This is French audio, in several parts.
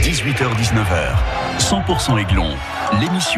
18h-19h, 100% Aiglon, l'émission.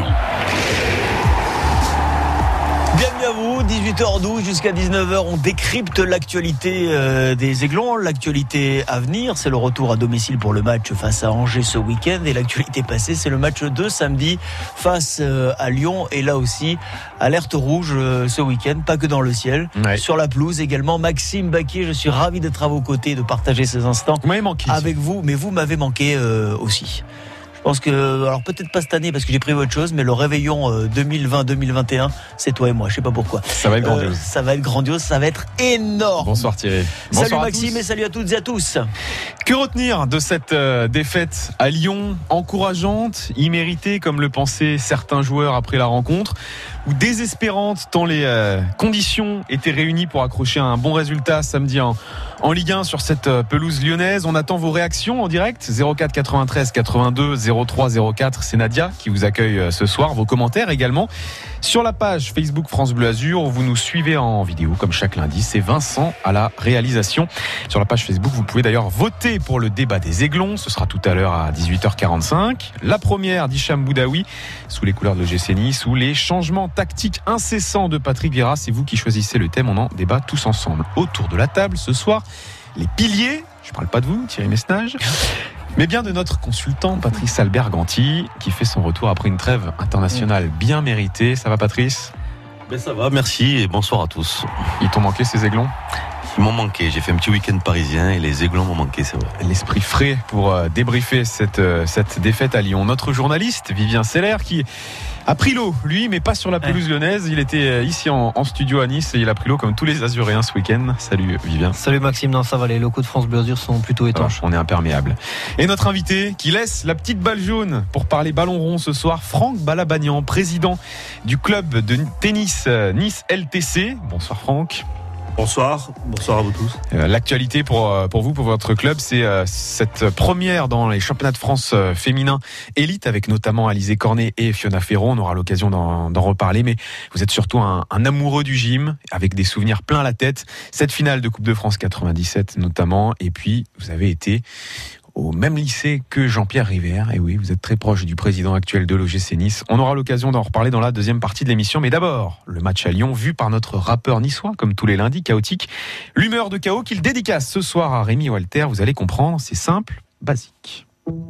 Bienvenue à vous, 18h12 jusqu'à 19h, on décrypte l'actualité des Aiglons, l'actualité à venir, c'est le retour à domicile pour le match face à Angers ce week-end, et l'actualité passée, c'est le match de samedi face à Lyon, et là aussi, alerte rouge ce week-end, pas que dans le ciel, sur la pelouse également. Maxime Baquier, je suis ravi d'être à vos côtés, de partager ces instants avec vous, mais vous m'avez manqué aussi. Je pense que, alors peut-être pas cette année parce que j'ai prévu autre chose, mais le réveillon 2020-2021, c'est toi et moi, je sais pas pourquoi. Ça va être grandiose. Ça va être grandiose, ça va être énorme. Bonsoir Thierry. Salut Maxime et salut à toutes et à tous. Que retenir de cette défaite à Lyon, encourageante, imméritée comme le pensaient certains joueurs après la rencontre, ou désespérante tant les conditions étaient réunies pour accrocher un bon résultat samedi en Ligue 1 sur cette pelouse lyonnaise. On attend vos réactions en direct, 04 93 82 03 04, c'est Nadia qui vous accueille ce soir. Vos commentaires également sur la page Facebook France Bleu Azur, où vous nous suivez en vidéo comme chaque lundi. C'est Vincent à la réalisation. Sur la page Facebook, vous pouvez d'ailleurs voter pour le débat des Aiglons. Ce sera tout à l'heure à 18h45. La première d'Hicham Boudaoui sous les couleurs de l'OGC Nice, sous les changements tactiques incessants de Patrick Vieira. C'est vous qui choisissez le thème. On en débat tous ensemble autour de la table ce soir. Les piliers, je ne parle pas de vous, Thierry Messnage, mais bien de notre consultant Patrice Albert-Ganti, qui fait son retour après une trêve internationale bien méritée. Ça va Patrice ? Ben ça va, merci et bonsoir à tous. Ils t'ont manqué ces Aiglons ? Ils m'ont manqué, j'ai fait un petit week-end parisien et les Aiglons m'ont manqué, c'est vrai. L'esprit frais pour débriefer cette défaite à Lyon. Notre journaliste Vivien Seller qui a pris l'eau, lui, mais pas sur la pelouse lyonnaise. Il était ici en studio à Nice et il a pris l'eau comme tous les Azuréens ce week-end. Salut Vivien. Salut Maxime, non ça va, les locaux de France Bleu Azur sont plutôt étanches. On est imperméable. Et notre invité qui laisse la petite balle jaune pour parler ballon rond ce soir, Franck Balabagnan, président du club de tennis Nice LTC. Bonsoir Franck. Bonsoir à vous tous. L'actualité pour vous, pour votre club, c'est cette première dans les championnats de France féminins élite, avec notamment Alizé Cornet et Fiona Ferro. On aura l'occasion d'en reparler, mais vous êtes surtout un amoureux du gym, avec des souvenirs plein la tête. Cette finale de Coupe de France 97 notamment, et puis vous avez été au même lycée que Jean-Pierre River. Et oui, vous êtes très proche du président actuel de l'OGC Nice. On aura l'occasion d'en reparler dans la deuxième partie de l'émission. Mais d'abord, le match à Lyon, vu par notre rappeur niçois, comme tous les lundis, chaotique. L'humeur de chaos qu'il dédicace ce soir à Rémi Walter. Vous allez comprendre, c'est simple, basique.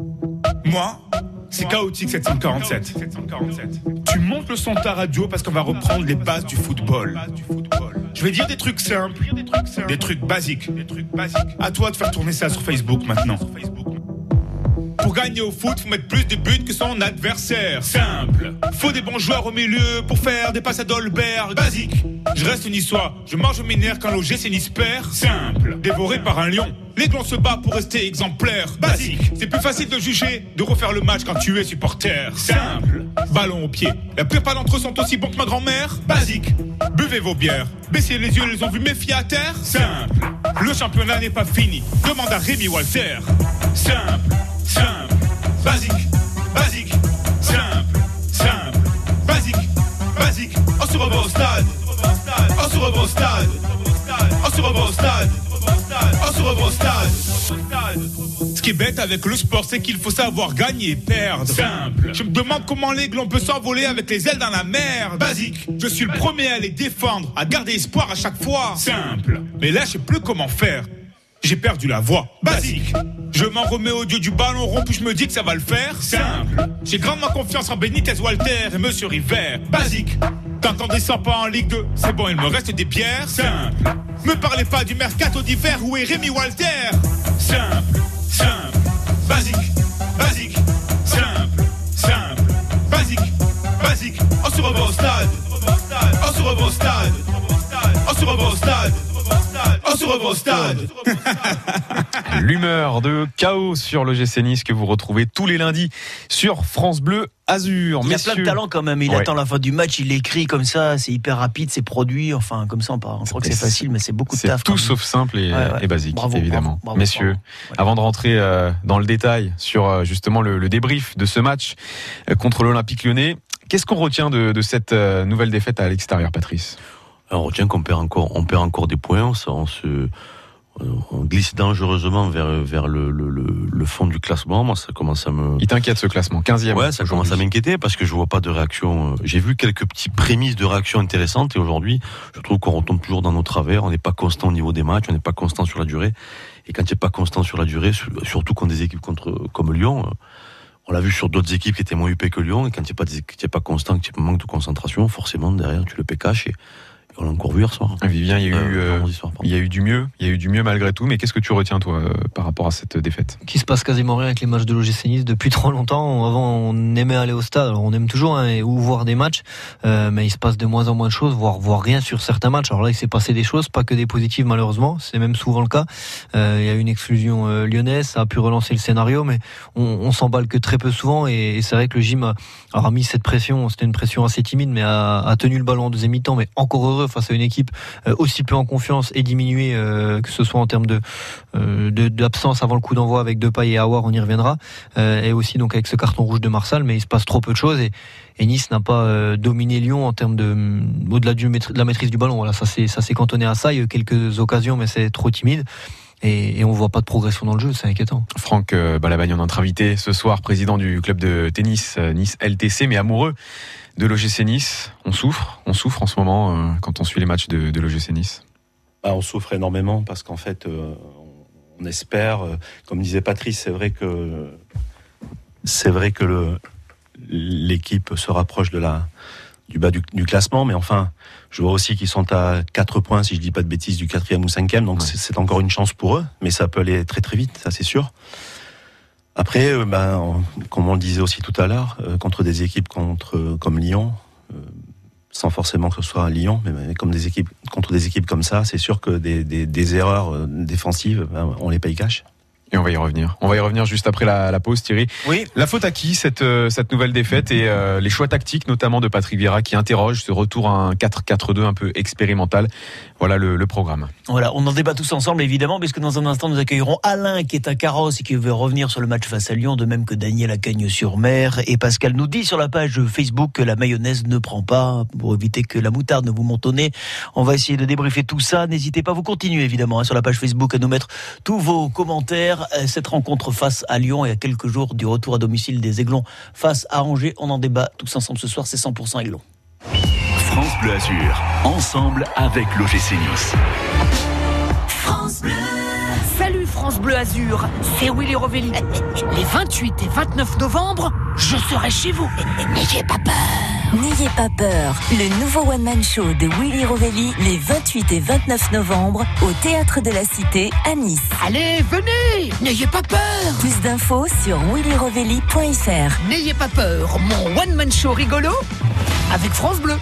Moi, c'est chaotique 747. Tu montes le son de ta radio parce qu'on va reprendre les bases du football. Je vais dire des trucs simples, des trucs basiques. À toi de faire tourner ça sur Facebook maintenant. Pour gagner au foot, faut mettre plus de buts que son adversaire. Simple. Faut des bons joueurs au milieu pour faire des passes à Dolberg. Basique. Je reste niçois, je mange mes nerfs quand l'OGC Nice perd. Simple. Dévoré par un lion, l'Aiglon se bat pour rester exemplaire. Basique. C'est plus facile de juger, de refaire le match quand tu es supporter. Simple. Ballon au pied. La plupart d'entre eux sont aussi bons que ma grand-mère. Basique. Buvez vos bières. Baissez les yeux, ils ont vu mes filles à terre. Simple. Le championnat n'est pas fini. Demande à Rémi Walter. Simple. Simple, basique, simple, basique. On se revoit au stade, on se revoit au stade, on se revoit au stade, on se revoit au stade. Ce qui est bête avec le sport, c'est qu'il faut savoir gagner et perdre. Simple. Je me demande comment l'Aiglon peut s'envoler avec les ailes dans la mer. Basique. Je suis le premier à les défendre, à garder espoir à chaque fois. Simple. Mais là, je sais plus comment faire. J'ai perdu la voix. Basique. Je m'en remets au dieu du ballon rond, puis je me dis que ça va le faire. Simple. J'ai grandement confiance en Benitez, Walter et Monsieur River. Basique. Quand on descend pas en Ligue 2, c'est bon, il me reste des bières. Simple. Me parlez pas du mercato d'hiver, où est Rémi Walter? Simple. Basique. Simple. Basique. On se revoit au stade. On se revoit au stade. L'humeur de chaos sur l'OGC Nice que vous retrouvez tous les lundis sur France Bleu Azur. Il a plein de talent quand même. Il attend la fin du match, il écrit comme ça, c'est hyper rapide, c'est produit. Enfin, comme ça, on croit que c'est facile, mais c'est beaucoup de taf. C'est tout sauf simple et basique, bravo, évidemment. Bravo, messieurs, avant de rentrer dans le détail sur justement le débrief de ce match contre l'Olympique Lyonnais, qu'est-ce qu'on retient de cette nouvelle défaite à l'extérieur, Patrice ? Alors, on retient qu'on perd encore des points, on glisse dangereusement vers le fond du classement. Moi, ça commence à me... Il t'inquiète ce classement, 15e. Ouais, ça commence à m'inquiéter parce que je vois pas de réaction. J'ai vu quelques petits prémices de réaction intéressantes et aujourd'hui, je trouve qu'on retombe toujours dans nos travers. On n'est pas constant au niveau des matchs, on n'est pas constant sur la durée. Et quand tu n'es pas constant sur la durée, surtout contre des équipes comme Lyon, on l'a vu sur d'autres équipes qui étaient moins huppées que Lyon, et quand tu n'es pas constant, que tu manques de concentration, forcément derrière tu le pécaches et on l'a encore vu hier soir. Vivien, il y a eu du mieux malgré tout, mais qu'est-ce que tu retiens toi par rapport à cette défaite? Qu'il se passe quasiment rien avec les matchs de l'OGC Nice depuis trop longtemps. Avant, on aimait aller au stade, alors on aime toujours ou voir des matchs, mais il se passe de moins en moins de choses, voire rien sur certains matchs. Alors là, il s'est passé des choses, pas que des positives malheureusement, c'est même souvent le cas. Il y a eu une exclusion lyonnaise, ça a pu relancer le scénario, mais on s'emballe que très peu souvent, et c'est vrai que le gym a mis cette pression. C'était une pression assez timide, mais a tenu le ballon en deuxième mi-temps, mais encore heureux face à une équipe aussi peu en confiance et diminuée, que ce soit en termes d'absence avant le coup d'envoi avec Depay et Aouar, on y reviendra, et aussi donc avec ce carton rouge de Marsal, mais il se passe trop peu de choses, et Nice n'a pas dominé Lyon en termes au-delà de la maîtrise du ballon. Voilà, ça s'est cantonné à ça. Il y a eu quelques occasions, mais c'est trop timide. Et on voit pas de progression dans le jeu, c'est inquiétant. Franck Balabagnan, notre invité ce soir, président du club de tennis Nice LTC, mais amoureux de l'OGC Nice. On souffre en ce moment quand on suit les matchs de l'OGC Nice. On souffre énormément parce qu'en fait, on espère, comme disait Patrice, c'est vrai que l'équipe se rapproche du bas du classement, mais enfin, je vois aussi qu'ils sont à 4 points, si je dis pas de bêtises, du 4e ou 5e, donc ouais. C'est encore une chance pour eux, mais ça peut aller très très vite, ça c'est sûr. Après, comme on le disait aussi tout à l'heure, contre des équipes comme Lyon, sans forcément que ce soit Lyon, mais contre des équipes comme ça, c'est sûr que des erreurs défensives, on les paye cash. Et on va y revenir. On va y revenir juste après la pause, Thierry. Oui. La faute à qui cette nouvelle défaite et les choix tactiques, notamment de Patrick Vieira, qui interroge ce retour à un 4-4-2 un peu expérimental. Voilà le programme. Voilà, on en débat tous ensemble évidemment, puisque dans un instant nous accueillerons Alain qui est à Carrosse et qui veut revenir sur le match face à Lyon, de même que Daniel à Cagnes-sur-Mer, et Pascal nous dit sur la page Facebook que la mayonnaise ne prend pas, pour éviter que la moutarde ne vous monte au nez. On va essayer de débriefer tout ça. N'hésitez pas, vous continuez évidemment sur la page Facebook à nous mettre tous vos commentaires. Cette rencontre face à Lyon et à quelques jours du retour à domicile des Aiglons face à Angers, on en débat tous ensemble ce soir. C'est 100% Aiglons. France Bleu Azur, ensemble avec l'OGC Nice. France Bleu. Salut France Bleu Azur, c'est Willy Rovelli. Les 28 et 29 novembre, je serai chez vous. N'ayez pas peur. N'ayez pas peur, le nouveau one-man show de Willy Rovelli les 28 et 29 novembre au Théâtre de la Cité à Nice. Allez, venez, n'ayez pas peur. Plus d'infos sur willyrovelli.fr. N'ayez pas peur, mon one-man show rigolo avec France Bleu.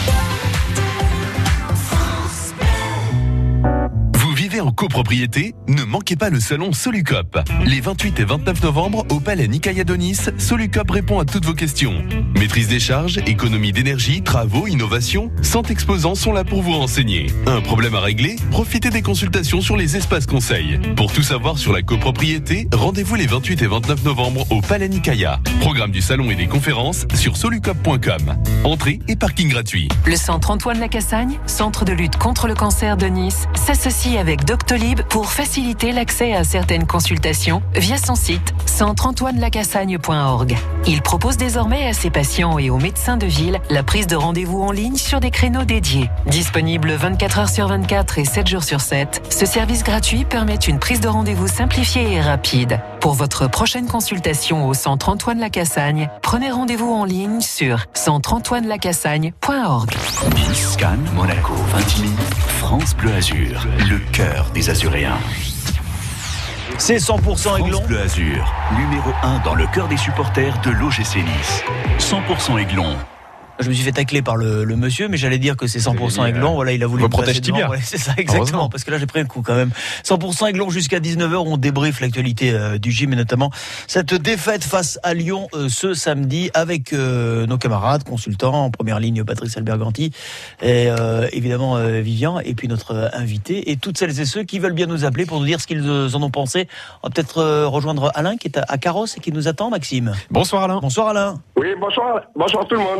Vivez en copropriété, ne manquez pas le salon Solucop. Les 28 et 29 novembre au Palais Nicaïa de Nice, Solucop répond à toutes vos questions. Maîtrise des charges, économie d'énergie, travaux, innovation, 100 exposants sont là pour vous renseigner. Un problème à régler? Profitez des consultations sur les espaces conseils. Pour tout savoir sur la copropriété, rendez-vous les 28 et 29 novembre au Palais Nicaïa. Programme du salon et des conférences sur solucop.com. Entrée et parking gratuit. Le centre Antoine Lacassagne, centre de lutte contre le cancer de Nice, s'associe avec Doctolib pour faciliter l'accès à certaines consultations via son site centreantoinelacassagne.org. Il propose désormais à ses patients et aux médecins de ville la prise de rendez-vous en ligne sur des créneaux dédiés. Disponible 24 heures sur 24 et 7 jours sur 7, ce service gratuit permet une prise de rendez-vous simplifiée et rapide. Pour votre prochaine consultation au centre Antoine Lacassagne, prenez rendez-vous en ligne sur centreantoinelacassagne.org. Nice, Cannes, Monaco, Vintimille, France Bleu Azur, le cœur des Azuréens. C'est 100% Aiglon. France Bleu Azur, numéro 1 dans le cœur des supporters de l'OGC Nice. 100% Aiglon. Je me suis fait tacler par le monsieur, mais j'allais dire que c'est 100% Aiglon. Voilà, il a voulu me protège tibia. Ouais, c'est ça, exactement. Parce que là, j'ai pris un coup quand même. 100% Aiglon jusqu'à 19h. On débriefe l'actualité du gym et notamment cette défaite face à Lyon ce samedi avec nos camarades consultants en première ligne, Patrice Alberganti et évidemment Vivien et puis notre invité et toutes celles et ceux qui veulent bien nous appeler pour nous dire ce qu'ils en ont pensé. On va peut-être rejoindre Alain qui est à Carrosse et qui nous attend, Maxime. Bonsoir Alain. Bonsoir Alain. Oui, bonsoir tout le monde, bonsoir l'équipe.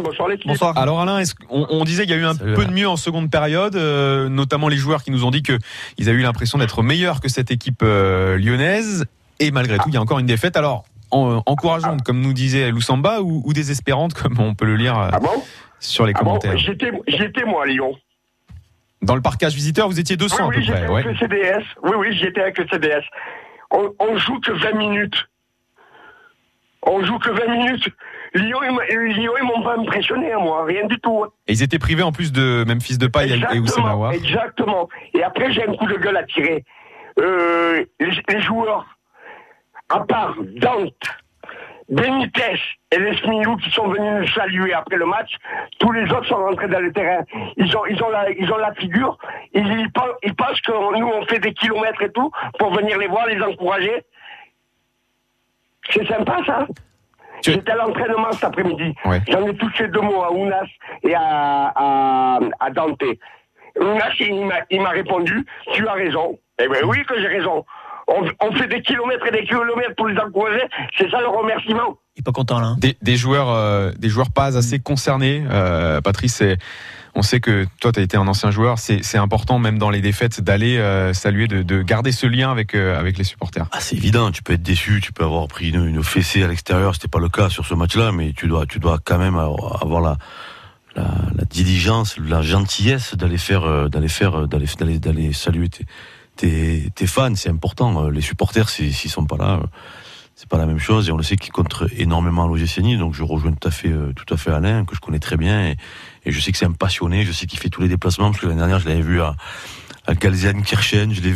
Bonsoir. Alors Alain, on disait qu'il y a eu un peu de mieux en seconde période, notamment les joueurs qui nous ont dit qu'ils avaient eu l'impression d'être meilleurs que cette équipe lyonnaise. Et malgré tout, il y a encore une défaite. Alors, encourageante, comme nous disait Loussamba, ou désespérante, comme on peut le lire sur les commentaires. J'étais moi à Lyon. Dans le parcage visiteur, vous étiez 200 à peu près. Avec le CDS. Oui, j'étais avec le CDS. On joue que 20 minutes. Lyon, ils m'ont pas impressionné, moi, rien du tout. Et ils étaient privés en plus de Memphis Depay et Houssem Aouar. Exactement. Et après, j'ai un coup de gueule à tirer. Les joueurs, à part Dante, Benitez et les Smilou qui sont venus nous saluer après le match, tous les autres sont rentrés dans le terrain. Ils ont la figure. Ils pensent que nous, on fait des kilomètres et tout pour venir les voir, les encourager. C'est sympa, ça. J'étais à l'entraînement cet après-midi. Ouais. J'en ai touché 2 mots à Ounas et à Dante. Ounas, il m'a répondu, tu as raison. Eh bien oui que j'ai raison. On fait des kilomètres et des kilomètres pour les encourager. C'est ça le remerciement. Il est pas content là. Des joueurs pas assez concernés. Patrice, on sait que toi, tu as été un ancien joueur. C'est important, même dans les défaites, d'aller saluer, de garder ce lien avec les supporters. Ah, c'est évident. Tu peux être déçu, tu peux avoir pris une fessée à l'extérieur. C'était pas le cas sur ce match-là, mais tu dois quand même avoir la diligence, la gentillesse d'aller saluer tes fans. C'est important. Les supporters, s'ils sont pas là, c'est pas la même chose. Et on le sait qu'ils comptent énormément à l'OGC Nice. Donc je rejoins tout à fait Alain, que je connais très bien. Et je sais que c'est un passionné. Je sais qu'il fait tous les déplacements, parce que l'année dernière, je l'avais vu à Gelsenkirchen, je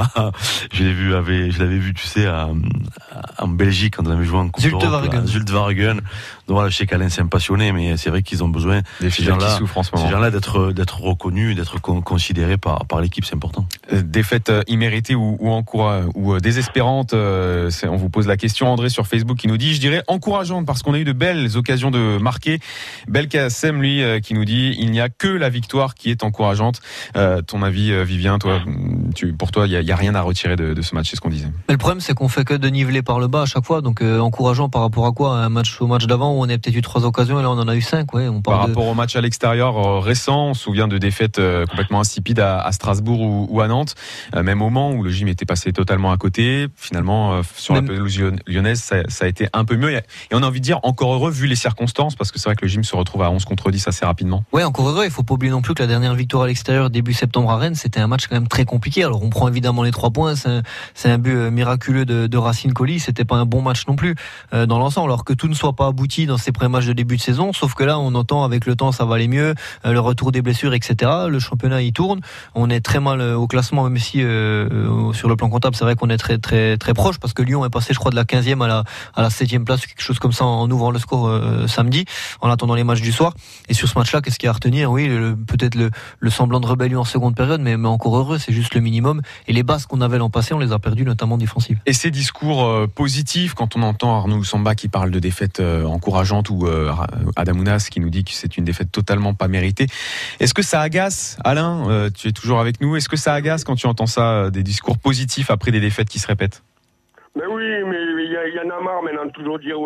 l'avais vu, tu sais, en Belgique, quand on avait joué en Coupe d'Europe, Zultwaargen. Donc voilà, je sais qu'Alain c'est un passionné, mais c'est vrai qu'ils ont besoin, ces gens-là, d'être reconnus, d'être considérés par l'équipe, c'est important. Défaite imméritée ou désespérante, on vous pose la question. André sur Facebook qui nous dit, je dirais encourageante, parce qu'on a eu de belles occasions de marquer. Belkacem, lui, qui nous dit, il n'y a que la victoire qui est encourageante. Ton avis, Vivien, toi, pour toi, il y a rien à retirer de ce match, c'est ce qu'on disait. Mais le problème, c'est qu'on fait que de niveler par le bas à chaque fois. Donc encourageant par rapport à quoi? Au match d'avant où on a peut-être eu 3 occasions et là on en a eu 5. Ouais, rapport au match à l'extérieur récent, on se souvient de défaites complètement insipides à Strasbourg ou à Nantes, même au Mans où le gym était passé totalement à côté. Finalement, sur la pelouse lyonnaise, ça a été un peu mieux. Et on a envie de dire encore heureux vu les circonstances, parce que c'est vrai que le gym se retrouve à 11 contre 10 assez rapidement. Ouais, encore heureux. Il faut pas oublier non plus que la dernière victoire à l'extérieur début septembre à Rennes, c'était un match quand même très compliqué. Alors on prend évidemment les 3 points, c'est un but miraculeux de Racine Colli. C'était pas un bon match non plus dans l'ensemble, alors que tout ne soit pas abouti dans ces premiers matchs de début de saison. Sauf que là, on entend avec le temps, ça va aller mieux, le retour des blessures, etc. Le championnat il tourne. On est très mal au classement, même si sur le plan comptable, c'est vrai qu'on est très très très proche, parce que Lyon est passé, je crois, de la 15e à la 7e place, quelque chose comme ça, en ouvrant le score samedi, en attendant les matchs du soir. Et sur ce match-là, qu'est-ce qu'il y a à retenir? Oui, peut-être le semblant de rébellion en seconde période, mais encore heureux, c'est juste le minimum. Et les bases qu'on avait l'an passé, on les a perdues, notamment défensives. Et ces discours positifs, quand on entend Arnaud Loussamba qui parle de défaite encourageante, ou Adam Ounas qui nous dit que c'est une défaite totalement pas méritée, est-ce que ça agace, Alain, tu es toujours avec nous, est-ce que ça agace quand tu entends ça, des discours positifs après des défaites qui se répètent? Mais oui, mais il y en a marre maintenant de toujours dire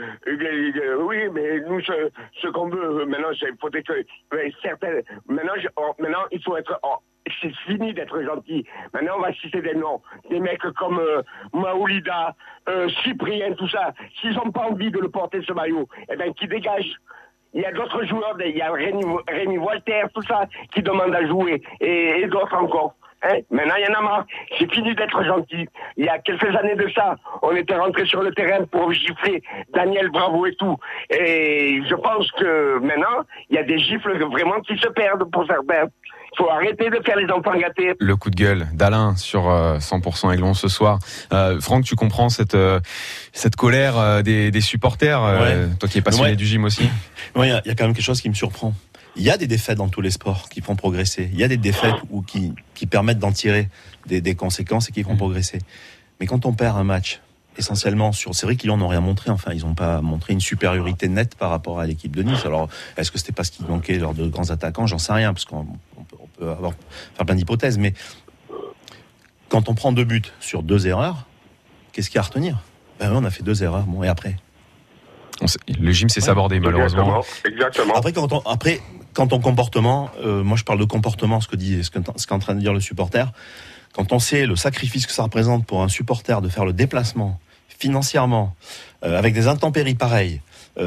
oui, mais nous ce qu'on veut maintenant, c'est peut-être que certaines. Maintenant il faut être. C'est fini d'être gentil. Maintenant on va citer des noms, des mecs comme Maoulida, Cyprien, tout ça. S'ils n'ont pas envie de le porter ce maillot, eh ben qu'ils dégagent. Il y a d'autres joueurs, il y a Rémi Walter, tout ça, qui demandent à jouer, et d'autres encore. Maintenant, il y en a marre. C'est fini d'être gentil. Il y a quelques années de ça, on était rentré sur le terrain pour gifler Daniel Bravo et tout. Et je pense que maintenant, il y a des gifles vraiment qui se perdent pour certains. Il faut arrêter de faire les enfants gâtés. Le coup de gueule d'Alain sur 100% Aiglon ce soir. Franck, tu comprends cette colère des supporters, toi qui es passionné du gym aussi? Oui, il y a quand même quelque chose qui me surprend. Il y a des défaites dans tous les sports qui font progresser. Il y a des défaites qui permettent d'en tirer des conséquences et qui font progresser. Mais quand on perd un match, essentiellement c'est vrai qu'ils n'ont rien montré. Enfin, ils n'ont pas montré une supériorité nette par rapport à l'équipe de Nice. Alors, est-ce que c'était parce qu'il manquait lors de grands attaquants? J'en sais rien, parce qu'on peut faire plein d'hypothèses. Mais quand on prend 2 buts sur 2 erreurs, qu'est-ce qu'il y a à retenir? On a fait 2 erreurs. Bon, et après? Le gym s'est sabordé, malheureusement. Exactement. Après, quand ton comportement, moi je parle de comportement, ce qu'est en train de dire le supporter, quand on sait le sacrifice que ça représente pour un supporter de faire le déplacement financièrement, avec des intempéries pareilles,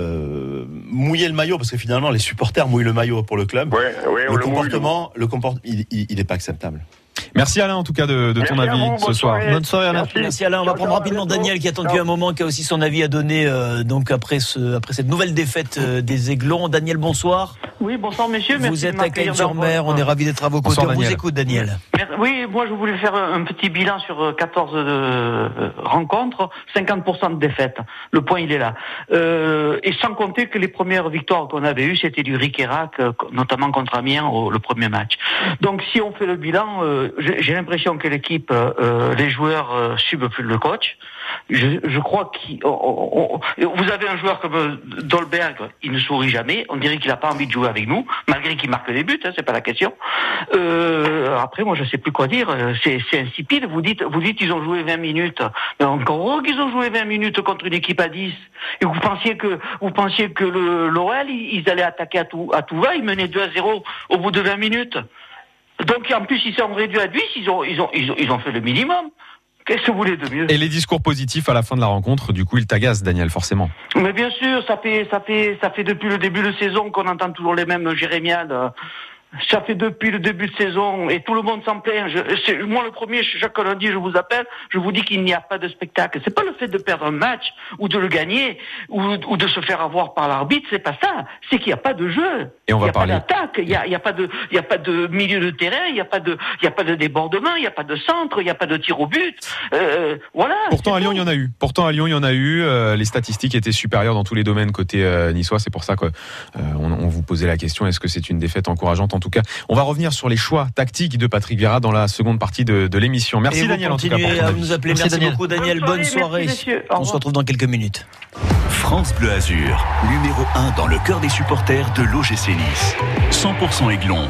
mouiller le maillot, parce que finalement les supporters mouillent le maillot pour le club, le comportement, il n'est pas acceptable. Merci Alain en tout cas de ton avis ce soir. Bonne soirée Alain. Merci Alain. On va prendre rapidement Daniel qui attend depuis un moment, qui a aussi son avis à donner donc après cette nouvelle défaite des Aiglons. Daniel, bonsoir. Oui, bonsoir messieurs. Vous êtes à Cagnes-sur-Mer, on est ravis d'être à vos côtés. On vous écoute Daniel. Oui, moi je voulais faire un petit bilan sur 14 rencontres, 50% de défaites. Le point il est là. Et sans compter que les premières victoires qu'on avait eues, c'était du ric et rac, notamment contre Amiens le premier match. Donc si on fait le bilan, j'ai l'impression que l'équipe, les joueurs suivent plus le coach. Je crois vous avez un joueur comme Dolberg, il ne sourit jamais. On dirait qu'il n'a pas envie de jouer avec nous, malgré qu'il marque des buts, c'est pas la question. Après, moi, je sais plus quoi dire. C'est insipide. Vous dites, ils ont joué 20 minutes. Mais encore heureux qu'ils ont joué 20 minutes contre une équipe à 10. Et vous pensiez que l'OL, ils allaient attaquer à tout va. Ils menaient 2-0 au bout de 20 minutes. Donc, en plus, ils sont réduits à 10. Ils ont fait le minimum. Qu'est-ce que vous voulez de mieux ? Et les discours positifs à la fin de la rencontre, du coup, ils t'agacent, Daniel, forcément. Mais bien sûr, ça fait depuis le début de saison qu'on entend toujours les mêmes jérémiades. Ça fait depuis le début de saison et tout le monde s'en plaint. Moi, le premier, chaque lundi, je vous appelle, je vous dis qu'il n'y a pas de spectacle. C'est pas le fait de perdre un match ou de le gagner ou de se faire avoir par l'arbitre, c'est pas ça. C'est qu'il n'y a pas de jeu. Et on va parler. Il n'y a pas d'attaque, il y a pas de milieu de terrain, il n'y a pas de débordement, il n'y a pas de centre, il n'y a pas de tir au but. Voilà. Pourtant, à Lyon, il y en a eu. Les statistiques étaient supérieures dans tous les domaines côté niçois. C'est pour ça qu'on vous posait la question, est-ce que c'est une défaite encourageante? En tout cas, on va revenir sur les choix tactiques de Patrick Vieira dans la seconde partie de l'émission. Merci Daniel en tout cas pour ton avis. À nous appeler. Merci beaucoup Daniel. Bonne soirée. On se retrouve dans quelques minutes. France Bleu Azur, numéro 1 dans le cœur des supporters de l'OGC Nice. 100% Aiglon.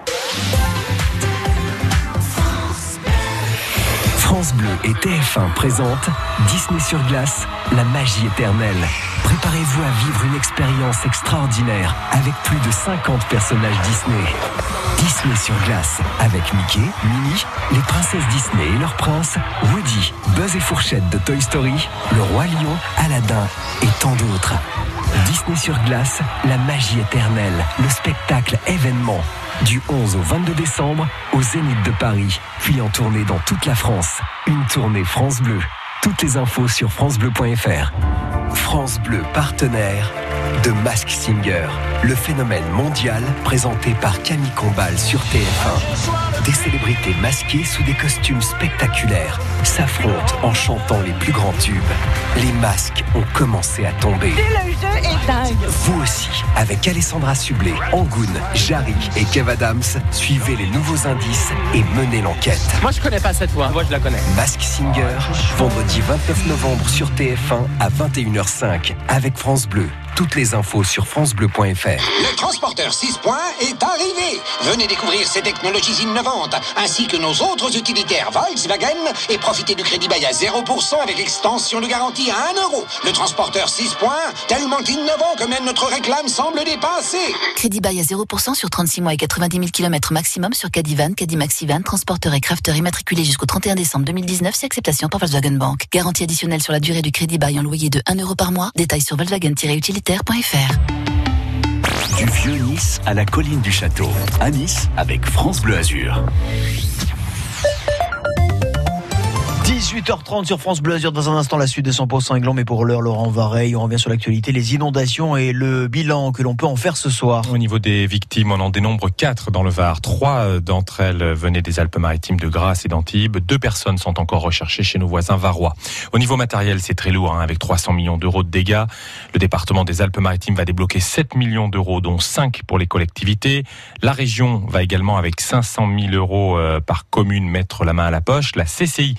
France Bleu et TF1 présentent Disney sur glace, la magie éternelle. Préparez-vous à vivre une expérience extraordinaire avec plus de 50 personnages Disney. Disney sur glace avec Mickey, Minnie, les princesses Disney et leurs princes, Woody, Buzz et Fourchette de Toy Story, le Roi Lion, Aladdin et tant d'autres. Disney sur glace, la magie éternelle, le spectacle événement. Du 11 au 22 décembre, au Zénith de Paris, puis en tournée dans toute la France. Une tournée France Bleu. Toutes les infos sur francebleu.fr. France Bleu, partenaire de Mask Singer, le phénomène mondial présenté par Camille Combal sur TF1. Des célébrités masquées sous des costumes spectaculaires s'affrontent en chantant les plus grands tubes. Les masques ont commencé à tomber. Le jeu est dingue. Vous aussi, avec Alessandra Sublet, Angoun, Jarry et Kev Adams, suivez les nouveaux indices et menez l'enquête. Moi je connais pas cette voix, moi je la connais. Mask Singer, vendredi 29 novembre sur TF1 à 21h05 avec France Bleu. Toutes les infos sur francebleu.fr. Le transporteur 6 points est arrivé. Venez découvrir ces technologies innovantes, ainsi que nos autres utilitaires Volkswagen et profitez du crédit bail à 0% avec extension de garantie à 1 €. Le transporteur 6 points, tellement innovant que même notre réclame semble dépassée. Crédit bail à 0% sur 36 mois et 90 000 km maximum sur Cadivan, Cadimaxivan, transporteur et crafter immatriculé jusqu'au 31 décembre 2019, si acceptation par Volkswagen Bank. Garantie additionnelle sur la durée du crédit bail en loyer de 1 € par mois. Détails sur volkswagen-utilitaire.fr. Du vieux Nice à la colline du château. À Nice avec France Bleu Azur. 18h30 sur France Bleu Azur. Dans un instant, la suite de 100% Aiglon. Mais pour l'heure, Laurent Vareille, on revient sur l'actualité, les inondations et le bilan que l'on peut en faire ce soir. Au niveau des victimes, on en dénombre 4 dans le Var. 3 d'entre elles venaient des Alpes-Maritimes de Grasse et d'Antibes. 2 personnes sont encore recherchées chez nos voisins varois. Au niveau matériel, c'est très lourd, avec 300 millions d'euros de dégâts. Le département des Alpes-Maritimes va débloquer 7 millions d'euros, dont 5 pour les collectivités. La région va également, avec 500 000 euros par commune, mettre la main à la poche. La CCI, la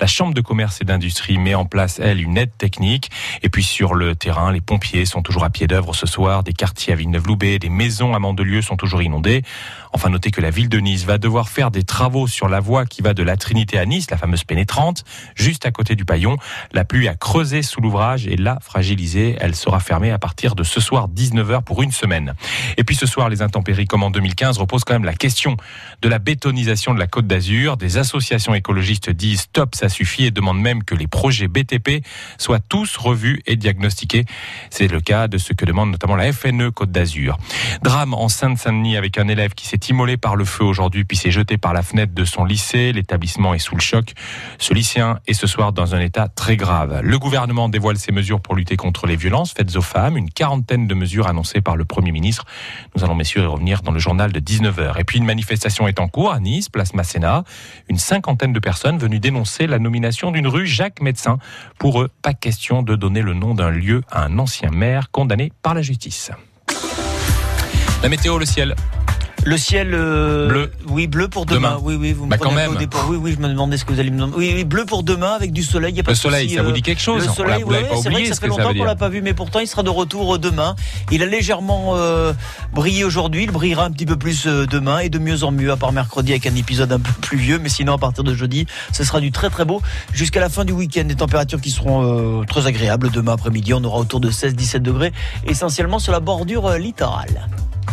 La Chambre de commerce et d'industrie met en place, elle, une aide technique. Et puis sur le terrain, les pompiers sont toujours à pied d'œuvre ce soir. Des quartiers à Villeneuve-Loubet, des maisons à Mandelieu sont toujours inondées. Enfin, notez que la ville de Nice va devoir faire des travaux sur la voie qui va de la Trinité à Nice, la fameuse pénétrante, juste à côté du Paillon. La pluie a creusé sous l'ouvrage et l'a fragilisée. Elle sera fermée à partir de ce soir 19h pour une semaine. Et puis ce soir, les intempéries comme en 2015 reposent quand même la question de la bétonisation de la Côte d'Azur. Des associations écologistes disent stop, ça suffit et demandent même que les projets BTP soient tous revus et diagnostiqués. C'est le cas de ce que demande notamment la FNE Côte d'Azur. Drame en Seine-Saint-Denis avec un élève qui s'est immolé par le feu aujourd'hui puis s'est jeté par la fenêtre de son lycée. L'établissement est sous le choc. Ce lycéen est ce soir dans un état très grave. Le gouvernement dévoile ses mesures pour lutter contre les violences faites aux femmes. Une quarantaine de mesures annoncées par le Premier ministre. Nous allons, messieurs, y revenir dans le journal de 19h. Et puis une manifestation est en cours à Nice, place Masséna. Une cinquantaine de personnes venues dénoncer la nomination d'une rue Jacques Médecin. Pour eux, pas question de donner le nom d'un lieu à un ancien maire condamné par la justice. La météo, le ciel. Le ciel bleu. Oui, bleu pour demain. Oui, vous me prenez un peu au départ. Oui, je me demandais ce que vous allez me demander. Oui, bleu pour demain avec du soleil. Y a pas le de soleil, souci, ça vous dit quelque chose? Le soleil, vous l'avez pas c'est oublié, vrai que ça fait longtemps qu'on l'a pas vu, mais pourtant il sera de retour demain. Il a légèrement brillé aujourd'hui, il brillera un petit peu plus demain et de mieux en mieux, à part mercredi avec un épisode un peu pluvieux, mais sinon à partir de jeudi, ce sera du très très beau jusqu'à la fin du week-end. Des températures qui seront très agréables. Demain après-midi, on aura autour de 16-17 degrés, essentiellement sur la bordure littorale.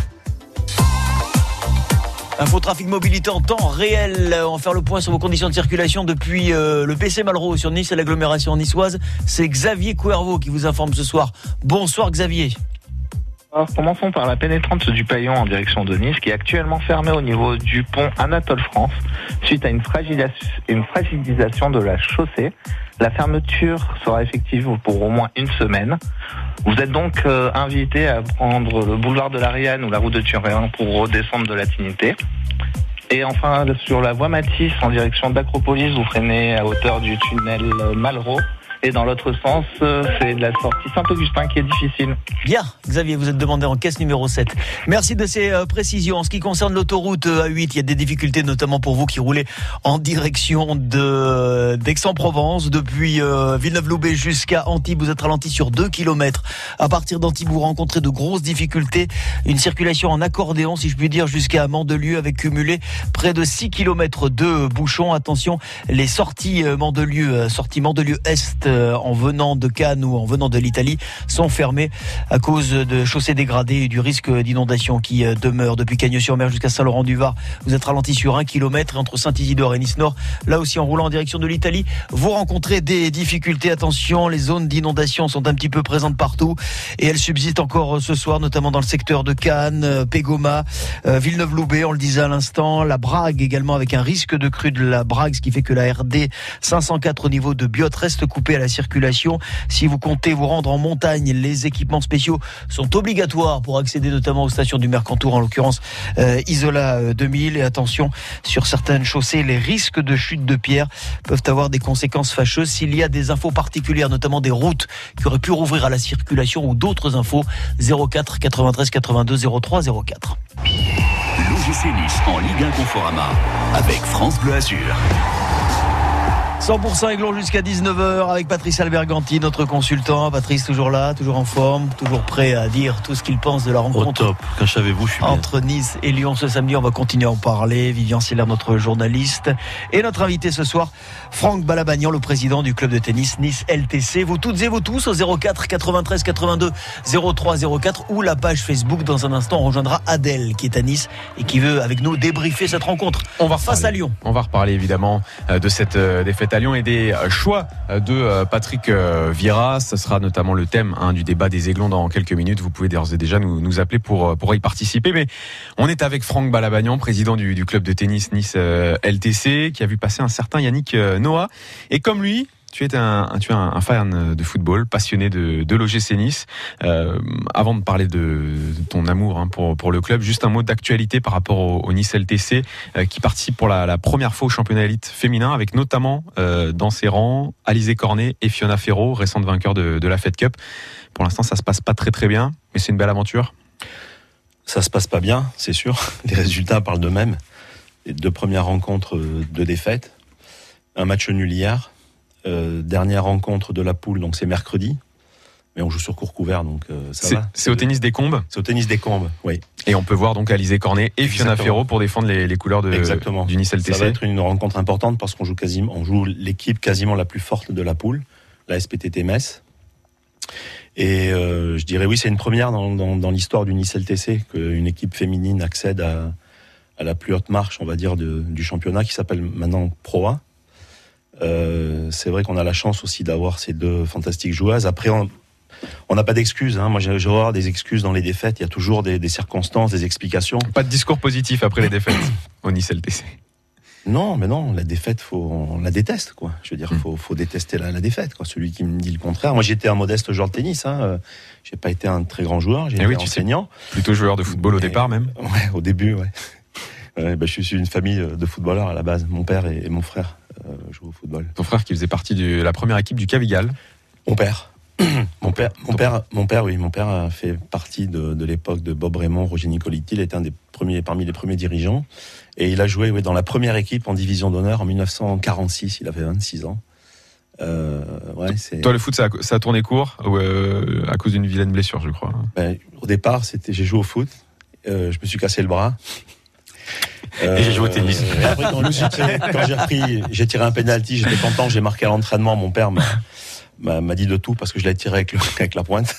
Info trafic mobilité en temps réel. On va faire le point sur vos conditions de circulation depuis le PC Malraux sur Nice et l'agglomération niçoise. C'est Xavier Couerveau qui vous informe ce soir. Bonsoir Xavier. Alors, commençons par la pénétrante du Paillon en direction de Nice qui est actuellement fermée au niveau du pont Anatole France suite à une fragilisation de la chaussée. La fermeture sera effective pour au moins une semaine. Vous êtes donc invité à prendre le boulevard de l'Ariane ou la route de Turin pour redescendre de la Trinité. Et enfin, sur la voie Matisse en direction d'Acropolis, vous freinez à hauteur du tunnel Malraux. Et dans l'autre sens, c'est la sortie Saint-Augustin qui est difficile. Bien, Xavier, vous êtes demandé en caisse numéro 7. Merci de ces précisions. En ce qui concerne l'autoroute A8, il y a des difficultés, notamment pour vous qui roulez en direction d'Aix-en-Provence. Depuis Villeneuve-Loubet jusqu'à Antibes, vous êtes ralenti sur 2 km. À partir d'Antibes, vous rencontrez de grosses difficultés. Une circulation en accordéon, si je puis dire, jusqu'à Mandelieu, avec cumulé près de 6 km de bouchons. Attention, les sorties Mandelieu, sortie Mandelieu-Est, en venant de Cannes ou en venant de l'Italie sont fermées à cause de chaussées dégradées et du risque d'inondation qui demeure. Depuis Cagnes-sur-Mer jusqu'à Saint-Laurent-du-Var, vous êtes ralenti sur 1 km. Entre Saint-Isidore et Nice-Nord, là aussi en roulant en direction de l'Italie, vous rencontrez des difficultés. Attention, les zones d'inondation sont un petit peu présentes partout et elles subsistent encore ce soir, notamment dans le secteur de Cannes, Pégoma, Villeneuve-Loubet, on le disait à l'instant, la Brague également, avec un risque de crue de la Brague, ce qui fait que la RD 504 au niveau de Biot reste coupée à la circulation. Si vous comptez vous rendre en montagne, les équipements spéciaux sont obligatoires pour accéder notamment aux stations du Mercantour, en l'occurrence Isola 2000. Et attention, sur certaines chaussées, les risques de chute de pierre peuvent avoir des conséquences fâcheuses. S'il y a des infos particulières, notamment des routes qui auraient pu rouvrir à la circulation ou d'autres infos, 04 93 82 03 04. L'OGC Nice en Ligue 1 Conforama avec France Bleu Azur. 100% Aiglon jusqu'à 19h avec Patrice Alberganti, notre consultant. Patrice, toujours là, toujours en forme, toujours prêt à dire tout ce qu'il pense de la rencontre. Au top, quand savez-vous, je suis bien. Entre Nice et Lyon ce samedi, on va continuer à en parler. Vivian Seller, notre journaliste. Et notre invité ce soir, Franck Balabagnan, le président du club de tennis Nice LTC. Vous toutes et vous tous au 04 93 82 03 04 ou la page Facebook. Dans un instant, on rejoindra Adèle qui est à Nice et qui veut avec nous débriefer cette rencontre face à Lyon. On va reparler évidemment de cette défaite à Lyon et des choix de Patrick Vieira. Ce sera notamment le thème du débat des Aiglons dans quelques minutes. Vous pouvez d'ores et déjà nous appeler pour y participer. Mais on est avec Franck Balabagnan, président du club de tennis Nice LTC, qui a vu passer un certain Yannick Noah. Et comme lui, tu es un fan de football, passionné de l'OGC Nice. Avant de parler de ton amour pour le club, juste un mot d'actualité par rapport au Nice LTC qui participe pour la première fois au championnat élite féminin, avec notamment dans ses rangs Alizé Cornet et Fiona Ferro, récentes vainqueurs de la Fed Cup. Pour l'instant, ça se passe pas très très bien, mais c'est une belle aventure. Ça se passe pas bien, c'est sûr. Les résultats parlent d'eux-mêmes. Les 2 premières rencontres de défaite. Un match nul hier. Dernière rencontre de la poule, donc c'est mercredi. Mais on joue sur court couvert, donc ça va. C'est au tennis des Combes. C'est au tennis des Combes, oui. Et on peut voir donc Alizé Cornet et Fiona Ferro pour défendre les couleurs du Nice LTC. Ça va être une rencontre importante parce qu'on joue l'équipe quasiment la plus forte de la poule, la SPTT Metz. Et je dirais oui, c'est une première dans l'histoire du Nice LTC qu'une équipe féminine accède à la plus haute marche, on va dire, du championnat qui s'appelle maintenant Pro A. C'est vrai qu'on a la chance aussi d'avoir ces deux fantastiques joueuses. Après, on n'a pas d'excuses. Moi, j'ai avoir des excuses dans les défaites. Il y a toujours des circonstances, des explications. Pas de discours positif après les défaites au Nice LTC. Non, mais non, la défaite, on la déteste, quoi. Je veux dire, faut détester la défaite, quoi. Celui qui me dit le contraire. Moi, j'étais un modeste joueur de tennis. J'ai pas été un très grand joueur. J'ai été enseignant. Plutôt joueur de football au départ, même. Ouais, au début, ouais. Je suis une famille de footballeurs à la base. Mon père et mon frère jouent au football. Ton frère qui faisait partie de la première équipe du Cavigal. Mon père. Mon père a fait partie de l'époque de Bob Raymond, Roger Nicoletti. Il était parmi les premiers dirigeants. Et il a joué dans la première équipe en division d'honneur en 1946. Il avait 26 ans. Toi, le foot, ça a tourné court à cause d'une vilaine blessure, je crois. Au départ, j'ai joué au foot. Je me suis cassé le bras. Et j'ai joué au tennis. Et après, quand j'ai tiré un penalty, j'étais content, j'ai marqué à l'entraînement. Mon père m'a dit de tout parce que je l'ai tiré avec la pointe.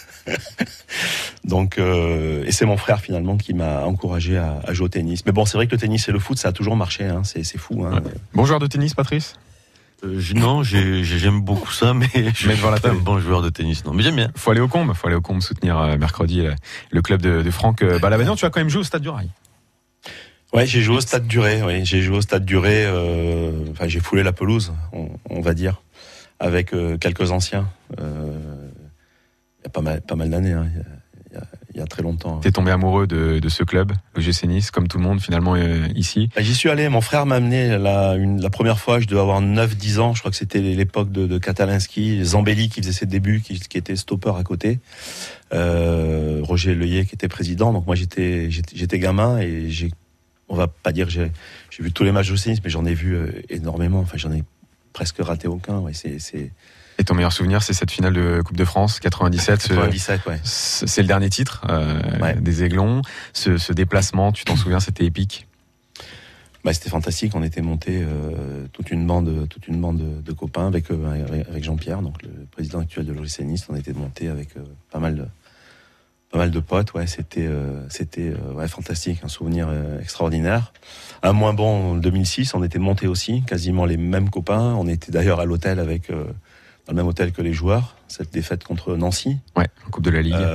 Donc, et c'est mon frère finalement qui m'a encouragé à jouer au tennis. Mais bon, c'est vrai que le tennis et le foot, ça a toujours marché. C'est fou. Ouais. Bon joueur de tennis, Patrice ? Non, j'aime beaucoup ça, mais je suis pas un bon joueur de tennis. Non, mais j'aime bien. Faut aller au Combes soutenir mercredi le club de Franck Balabanian. Tu as quand même joué au Stade du Rail. Ouais, j'ai joué au Stade du Rail. Oui, j'ai joué au Stade du Rail. J'ai foulé la pelouse, on va dire, avec quelques anciens. Il y a pas mal d'années. Il y a très longtemps. T'es tombé amoureux de ce club, l'OGC Nice, comme tout le monde finalement ici. J'y suis allé, mon frère m'a amené la première fois, je devais avoir 9-10 ans, je crois que c'était l'époque de Katalinski, Zambelli qui faisait ses débuts, qui était stopper à côté, Roger Leuillet qui était président, donc moi j'étais gamin et on va pas dire j'ai vu tous les matchs d'OGC Nice, mais j'en ai vu énormément, j'en ai presque raté aucun, Et ton meilleur souvenir, c'est cette finale de Coupe de France, 97. 97, ouais. C'est le dernier titre des Aiglons. Ce déplacement, tu t'en souviens, c'était épique. C'était fantastique. On était monté toute une bande de copains avec Jean-Pierre, donc le président actuel de l'OGC Nice. On était monté avec pas mal de potes. Ouais, c'était fantastique, un souvenir extraordinaire. Un moins bon en 2006, on était monté aussi, quasiment les mêmes copains. On était d'ailleurs à l'hôtel dans le même hôtel que les joueurs, cette défaite contre Nancy. Ouais, en Coupe de la Ligue.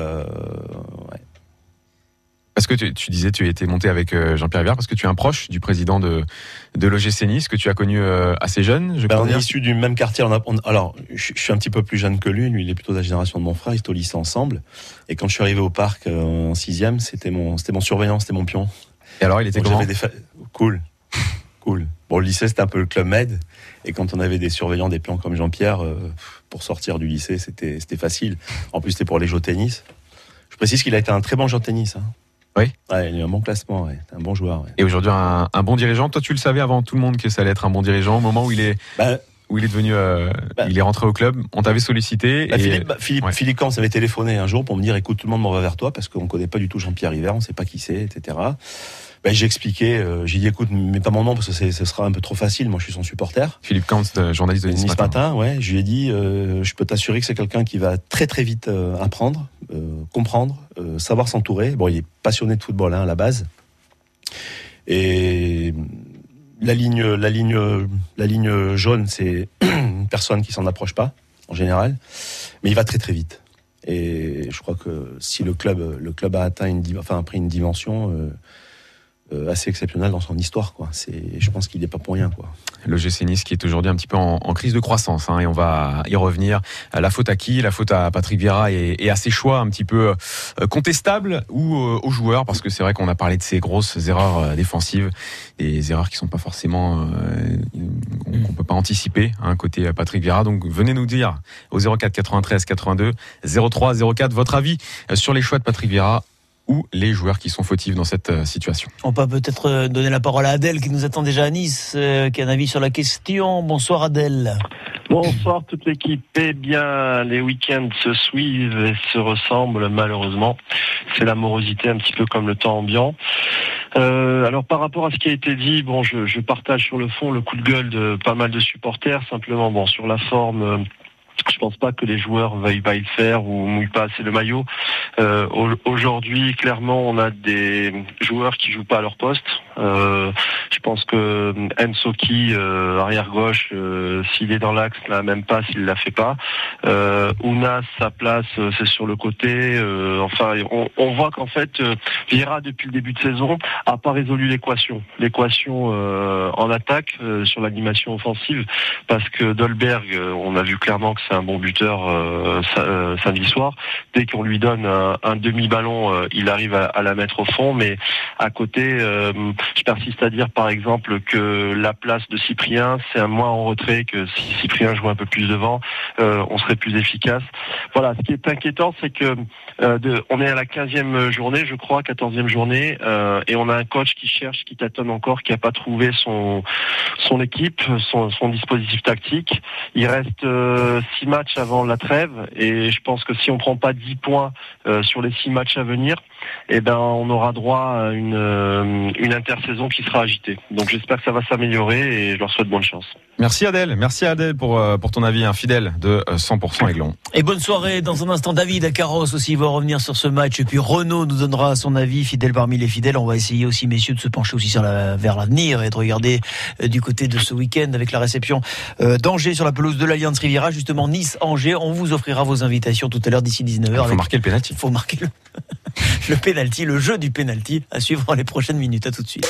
Parce que tu disais, tu étais monté avec Jean-Pierre Rivière, parce que tu es un proche du président de l'OGC Nice, que tu as connu assez jeune, je crois. On est issus du même quartier. Alors, je suis un petit peu plus jeune que lui. Lui, il est plutôt de la génération de mon frère. Ils étaient au lycée ensemble. Et quand je suis arrivé au parc en 6e, c'était mon surveillant, c'était mon pion. Et alors, il était comment ? Cool. Bon, le lycée, c'était un peu le club med. Et quand on avait des surveillants, des plans comme Jean-Pierre, pour sortir du lycée, c'était facile. En plus, c'était pour aller jouer au tennis. Je précise qu'il a été un très bon joueur de tennis. Oui. Ouais, il a eu un bon classement, un bon joueur. Ouais. Et aujourd'hui, un bon dirigeant. Toi, tu le savais avant tout le monde que ça allait être un bon dirigeant au moment où il est devenu, il est rentré au club. On t'avait sollicité. Philippe Camps avait téléphoné un jour pour me dire, écoute, tout le monde m'en va vers toi parce qu'on connaît pas du tout Jean-Pierre Rivière, on sait pas qui c'est, etc. J'ai expliqué, j'ai dit écoute, mais pas mon nom parce que ce sera un peu trop facile, moi je suis son supporter. Philippe Camps, journaliste de Nice Matin. Ouais, je lui ai dit, je peux t'assurer que c'est quelqu'un qui va très très vite apprendre, comprendre, savoir s'entourer. Bon, il est passionné de football à la base. Et la ligne jaune, c'est une personne qui s'en approche pas en général, mais il va très très vite. Et je crois que si le club a atteint pris une dimension assez exceptionnel dans son histoire, quoi. Je pense qu'il n'est pas pour rien, quoi. Le GC Nice qui est aujourd'hui un petit peu en crise de croissance, et on va y revenir. La faute à qui ? La faute à Patrick Vieira et à ses choix un petit peu contestables ou aux joueurs, parce que c'est vrai qu'on a parlé de ces grosses erreurs défensives, des erreurs qui sont pas forcément qu'on peut pas anticiper côté Patrick Vieira. Donc venez nous dire au 04 93 82 03 04 votre avis sur les choix de Patrick Vieira ou les joueurs qui sont fautifs dans cette situation. On peut peut-être donner la parole à Adèle qui nous attend déjà à Nice, qui a un avis sur la question. Bonsoir Adèle. Bonsoir toute l'équipe. Eh bien, les week-ends se suivent et se ressemblent malheureusement. C'est la morosité un petit peu comme le temps ambiant. Alors par rapport à ce qui a été dit, bon, je partage sur le fond le coup de gueule de pas mal de supporters. Simplement, bon, sur la forme, je pense pas que les joueurs veuillent le faire ou mouillent pas assez le maillot. Aujourd'hui, clairement, on a des joueurs qui jouent pas à leur poste. Je pense que Ensoki, arrière gauche, s'il est dans l'axe, là, même pas s'il la fait pas. Ounas, sa place, c'est sur le côté. Enfin, on voit qu'en fait, Vieira, depuis le début de saison, a pas résolu l'équation. L'équation en attaque, sur l'animation offensive, parce que Dolberg, on a vu clairement que c'est un bon buteur samedi soir. Dès qu'on lui donne un demi-ballon, il arrive à la mettre au fond, mais à côté, je persiste à dire par exemple que la place de Cyprien, c'est un moins en retrait, que si Cyprien joue un peu plus devant, on serait plus efficace. Voilà, ce qui est inquiétant, c'est que on est à la 15e journée, je crois, 14e journée, et on a un coach qui cherche, qui tâtonne encore, qui n'a pas trouvé son équipe, son dispositif tactique. Il reste 6 matchs avant la trêve, et je pense que si on prend pas 10 points sur les 6 matchs à venir, eh ben on aura droit à une intersaison qui sera agitée. Donc j'espère que ça va s'améliorer et je leur souhaite bonne chance. Merci Adèle pour ton avis, fidèle de 100% Aiglon. Et bonne soirée. Dans un instant, David à Carros aussi va revenir sur ce match, et puis Renaud nous donnera son avis, fidèle parmi les fidèles. On va essayer aussi, messieurs, de se pencher aussi vers l'avenir et de regarder du côté de ce week-end avec la réception d'Angers sur la pelouse de l'Alliance Riviera, justement Nice-Angers. On vous offrira vos invitations tout à l'heure d'ici 19h. Il faut marquer le pénalty. Il faut marquer le pénalty, le jeu du pénalty à suivre dans les prochaines minutes. À tout de suite.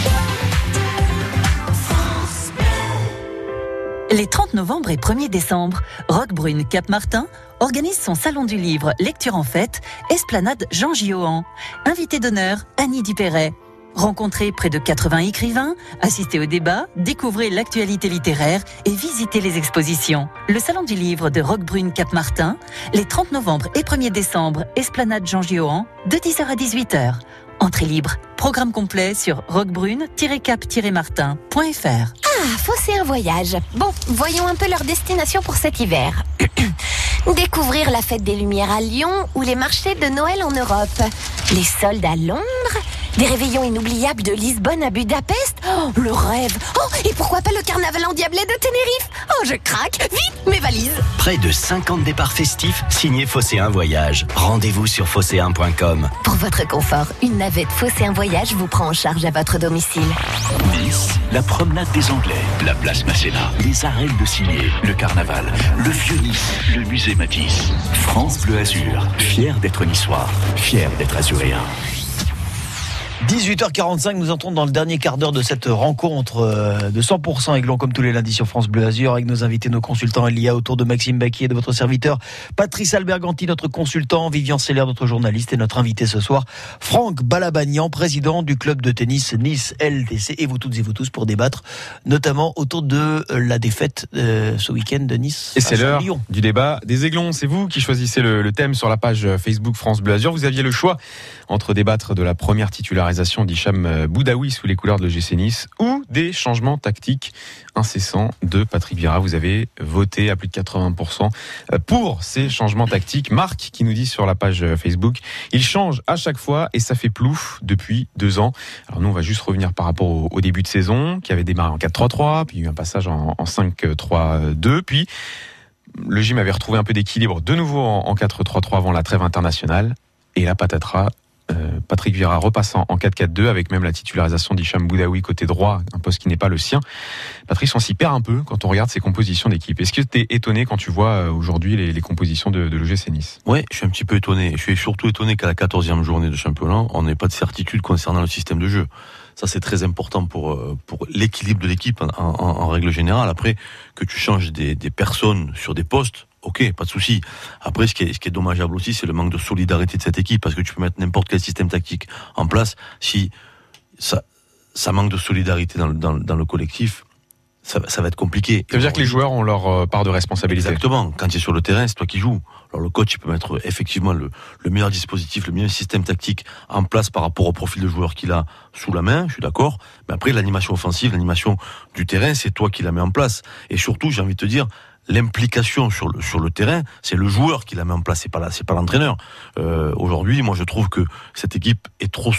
Les 30 novembre et 1er décembre, Roquebrune Cap-Martin organise son salon du livre Lecture en fête, Esplanade Jean Giohan. Invité d'honneur, Annie Dupéret. Rencontrez près de 80 écrivains, assistez au débat, découvrez l'actualité littéraire et visitez les expositions. Le salon du livre de Roquebrune Cap-Martin, les 30 novembre et 1er décembre, Esplanade Jean Giohan, de 10h à 18h. Entrée libre. Programme complet sur roquebrune-cap-martin.fr. Ah, Phocéens Voyage. Bon, voyons un peu leur destination pour cet hiver. Découvrir la fête des Lumières à Lyon ou les marchés de Noël en Europe. Les soldes à Londres. Des réveillons inoubliables de Lisbonne à Budapest. Oh, le rêve. Oh, et pourquoi pas le carnaval endiablé de Tenerife. Oh, je craque. Vite, mes valises. Près de 50 départs festifs signés Phocéens Voyage. Rendez-vous sur phocéens.com. Pour votre confort, une navette Phocéens Voyage vous prend en charge à votre domicile. Nice, la promenade des Anglais, la place Masséna, les arènes de Cigné, le carnaval, le vieux Nice, le musée Matisse. France Bleu Azur, fier d'être niçois, fier d'être azuréen. 18h45, nous entrons dans le dernier quart d'heure de cette rencontre de 100% Aiglon, comme tous les lundis sur France Bleu Azur, avec nos invités, nos consultants. Il y a autour de Maxime Baquier et de votre serviteur Patrice Alberganti, notre consultant, Vivian Seller, notre journaliste, et notre invité ce soir, Franck Balabagnan, président du club de tennis Nice LTC, et vous toutes et vous tous pour débattre, notamment autour de la défaite ce week-end de Nice. Et c'est l'heure du débat des Aiglons. C'est vous qui choisissez le thème sur la page Facebook France Bleu Azur. Vous aviez le choix entre débattre de la première titularisation d'Hicham Boudaoui sous les couleurs de l'OGC Nice ou des changements tactiques incessants de Patrick Vieira. Vous avez voté à plus de 80% pour ces changements tactiques. Marc qui nous dit sur la page Facebook, il change à chaque fois et ça fait plouf depuis 2 ans. Alors nous on va juste revenir par rapport au début de saison qui avait démarré en 4-3-3, puis il y a eu un passage en 5-3-2, puis le gym avait retrouvé un peu d'équilibre de nouveau en 4-3-3 avant la trêve internationale, et la patatras. Patrick Vieira repassant en 4-4-2 avec même la titularisation d'Hicham Boudaoui côté droit, un poste qui n'est pas le sien. Patrice, on s'y perd un peu quand on regarde ses compositions d'équipe. Est-ce que tu es étonné quand tu vois aujourd'hui les compositions de l'OGC Nice ? Ouais, je suis un petit peu étonné. Je suis surtout étonné qu'à la 14e journée de championnat, on n'ait pas de certitude concernant le système de jeu. Ça, c'est très important pour l'équilibre de l'équipe en règle générale. Après, que tu changes des personnes sur des postes, ok, pas de souci. Après, ce qui est dommageable aussi, c'est le manque de solidarité de cette équipe, parce que tu peux mettre n'importe quel système tactique en place, si ça manque de solidarité dans le collectif, ça va être compliqué. Ça veut dire que les joueurs ont leur part de responsabilité. Exactement. Quand tu es sur le terrain, c'est toi qui joues. Alors le coach, il peut mettre effectivement le meilleur dispositif, le meilleur système tactique en place par rapport au profil de joueur qu'il a sous la main, je suis d'accord. Mais après, l'animation offensive, l'animation du terrain, c'est toi qui la mets en place. Et surtout, j'ai envie de te dire, l'implication sur le terrain, c'est le joueur qui la met en place, c'est pas l'entraîneur. Aujourd'hui, moi, je trouve que cette équipe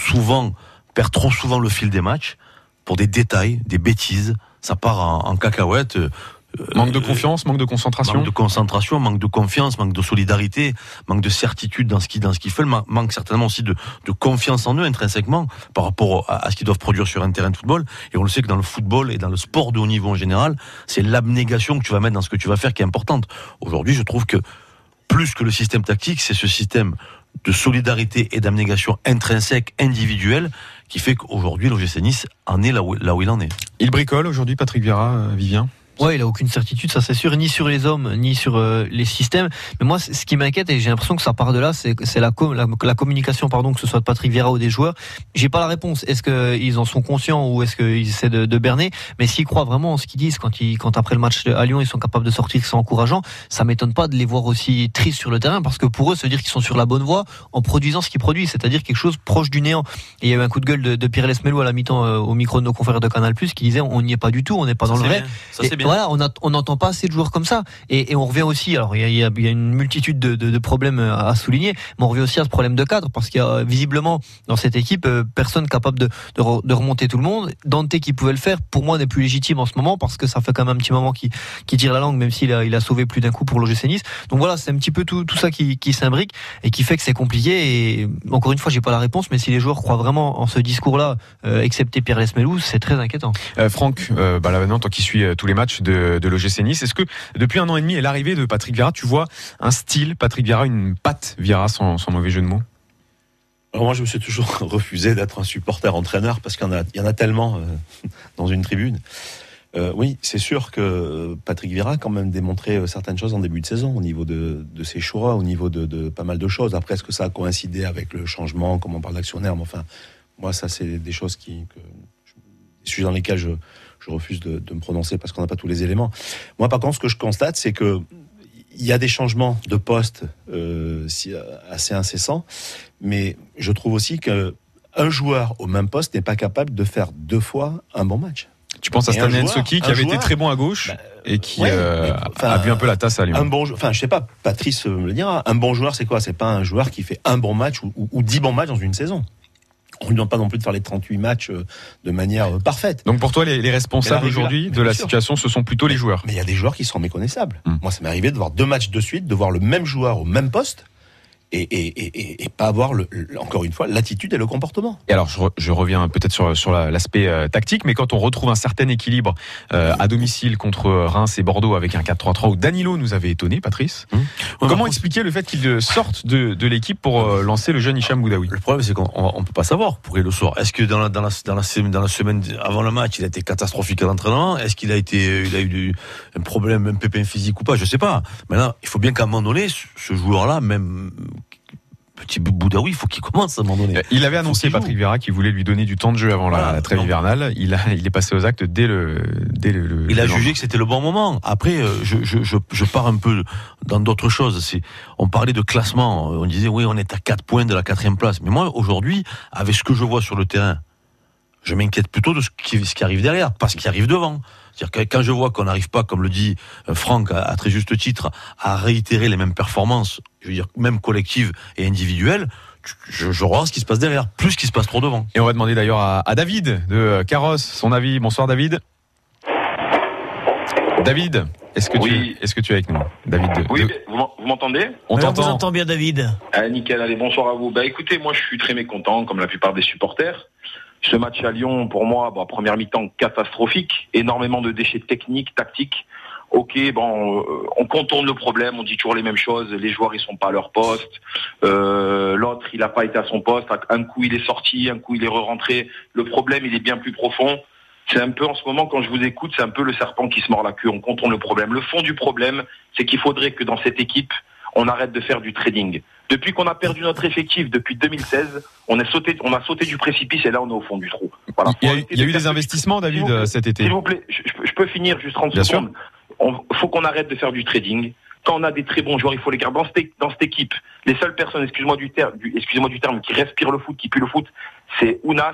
perd trop souvent le fil des matchs pour des détails, des bêtises. Ça part en cacahuète. Manque de confiance, manque de concentration. Manque de concentration, manque de confiance, manque de solidarité, manque de certitude dans ce qu'ils font, manque certainement aussi de confiance en eux intrinsèquement par rapport à ce qu'ils doivent produire sur un terrain de football. Et on le sait que dans le football et dans le sport de haut niveau en général, c'est l'abnégation que tu vas mettre dans ce que tu vas faire qui est importante. Aujourd'hui, je trouve que plus que le système tactique, c'est ce système de solidarité et d'abnégation intrinsèque, individuelle, qui fait qu'aujourd'hui, l'OGC Nice en est là où il en est. Il bricole aujourd'hui, Patrick Vieira, Vivien ? Ouais, il a aucune certitude, ça c'est sûr, ni sur les hommes, ni sur les systèmes. Mais moi, ce qui m'inquiète, et j'ai l'impression que ça part de là, c'est la communication, que ce soit de Patrick Vieira ou des joueurs. J'ai pas la réponse. Est-ce qu'ils en sont conscients ou est-ce qu'ils essaient de berner? Mais s'ils croient vraiment en ce qu'ils disent, quand après le match à Lyon, ils sont capables de sortir, que c'est encourageant, ça m'étonne pas de les voir aussi tristes sur le terrain, parce que pour eux, ça veut dire qu'ils sont sur la bonne voie en produisant ce qu'ils produisent, c'est-à-dire quelque chose proche du néant. Et il y a eu un coup de gueule de Pierre Lesmelou à la mi-temps au micro de nos confrères de Canal+, qui disait on n'y est pas du tout, on n'est pas dans le vrai. Ça, c'est bien. Voilà, on n'entend pas assez de joueurs comme ça. Et on revient aussi, alors il y a une multitude de problèmes à souligner, mais on revient aussi à ce problème de cadre, parce qu'il y a visiblement dans cette équipe personne capable de remonter tout le monde. Dante qui pouvait le faire, pour moi n'est plus légitime en ce moment, parce que ça fait quand même un petit moment qu'il tire la langue, même s'il a sauvé plus d'un coup pour l'OGC Nice. Donc voilà, c'est un petit peu tout ça qui s'imbrique et qui fait que c'est compliqué. Et encore une fois, j'ai pas la réponse, mais si les joueurs croient vraiment en ce discours-là, excepté Pierre Lesmelou, c'est très inquiétant. Franck, là maintenant, toi qui suis tous les matchs de l'OGC Nice, est-ce que depuis 1 an et demi et l'arrivée de Patrick Vieira, tu vois un style Patrick Vieira, une patte Vieira, sans mauvais jeu de mots? Alors moi, je me suis toujours refusé d'être un supporter entraîneur, parce qu'il y en a tellement dans une tribune. Oui, c'est sûr que Patrick Vieira a quand même démontré certaines choses en début de saison, au niveau de ses choix, au niveau de pas mal de choses. Après, est-ce que ça a coïncidé avec le changement, comme on parle d'actionnaire? Mais enfin, moi, ça, c'est des choses des sujets dans lesquels je refuse de me prononcer, parce qu'on n'a pas tous les éléments. Moi, par contre, ce que je constate, c'est que il y a des changements de poste assez incessants, mais je trouve aussi qu'un joueur au même poste n'est pas capable de faire 2 fois un bon match. Tu penses à Stanley Nsoki, qui avait été très bon à gauche et qui a bu un peu la tasse à Lyon. Je sais pas, Patrice me le dira, un bon joueur, c'est quoi? C'est pas un joueur qui fait un bon match ou 10 bons matchs dans une saison. On ne demande pas non plus de faire les 38 matchs de manière parfaite. Donc pour toi, les responsables aujourd'hui de la situation, ce sont plutôt les joueurs. Mais il y a des joueurs qui sont méconnaissables. Moi, ça m'est arrivé de voir 2 matchs de suite, de voir le même joueur au même poste, et pas avoir encore une fois l'attitude et le comportement. Et alors je reviens peut-être sur l'aspect tactique, mais quand on retrouve un certain équilibre à domicile contre Reims et Bordeaux avec un 4-3-3 où Danilo nous avait étonné, Patrice, comment expliquer le fait qu'il sorte de l'équipe pour lancer le jeune Hicham Boudaoui? Le problème, c'est qu'on peut pas savoir pourquoi il le sort. Est-ce que dans la semaine avant le match, il a été catastrophique à l'entraînement? Est-ce qu'il a eu un problème, un pépin physique ou pas? Je sais pas. Maintenant, il faut bien qu'à un moment donné, ce joueur-là, même petit Boudaoui, il faut qu'il commence à un moment donné. Il avait annoncé, Patrick Vieira, qu'il voulait lui donner du temps de jeu avant la trêve hivernale. Il est passé aux actes dès le il a jugé que c'était le bon moment. Après, je pars un peu dans d'autres choses. On parlait de classement. On disait, oui, on est à 4 points de la 4e place. Mais moi, aujourd'hui, avec ce que je vois sur le terrain, je m'inquiète plutôt de ce qui arrive derrière, pas ce qui arrive devant. C'est-à-dire que quand je vois qu'on n'arrive pas, comme le dit Franck à très juste titre, à réitérer les mêmes performances, je veux dire même collectives et individuelles, je regarde ce qui se passe derrière, plus ce qui se passe trop devant. Et on va demander d'ailleurs à David de Carrosse son avis. Bonsoir David. David, est-ce que tu es avec nous, David? Vous m'entendez? On t'entend. On vous entend bien, David. Nickel, allez, bonsoir à vous. Écoutez, moi je suis très mécontent, comme la plupart des supporters. Ce match à Lyon, pour moi, première mi-temps catastrophique, énormément de déchets techniques, tactiques. Ok, on contourne le problème, on dit toujours les mêmes choses, les joueurs ils sont pas à leur poste, l'autre il a pas été à son poste, un coup il est sorti, un coup il est re-rentré. Le problème il est bien plus profond. C'est un peu en ce moment, quand je vous écoute, c'est un peu le serpent qui se mord la queue, on contourne le problème. Le fond du problème, c'est qu'il faudrait que dans cette équipe, on arrête de faire du trading. Depuis qu'on a perdu notre effectif depuis 2016, on a sauté du précipice et là on est au fond du trou. Voilà. Il y a eu des investissements, David, cet été. S'il vous plaît, je peux finir juste 30 secondes. Il faut qu'on arrête de faire du trading. Quand on a des très bons joueurs, il faut les garder. Dans cette équipe, les seules personnes, excusez-moi du terme, qui respirent le foot, qui puent le foot, c'est Ounas,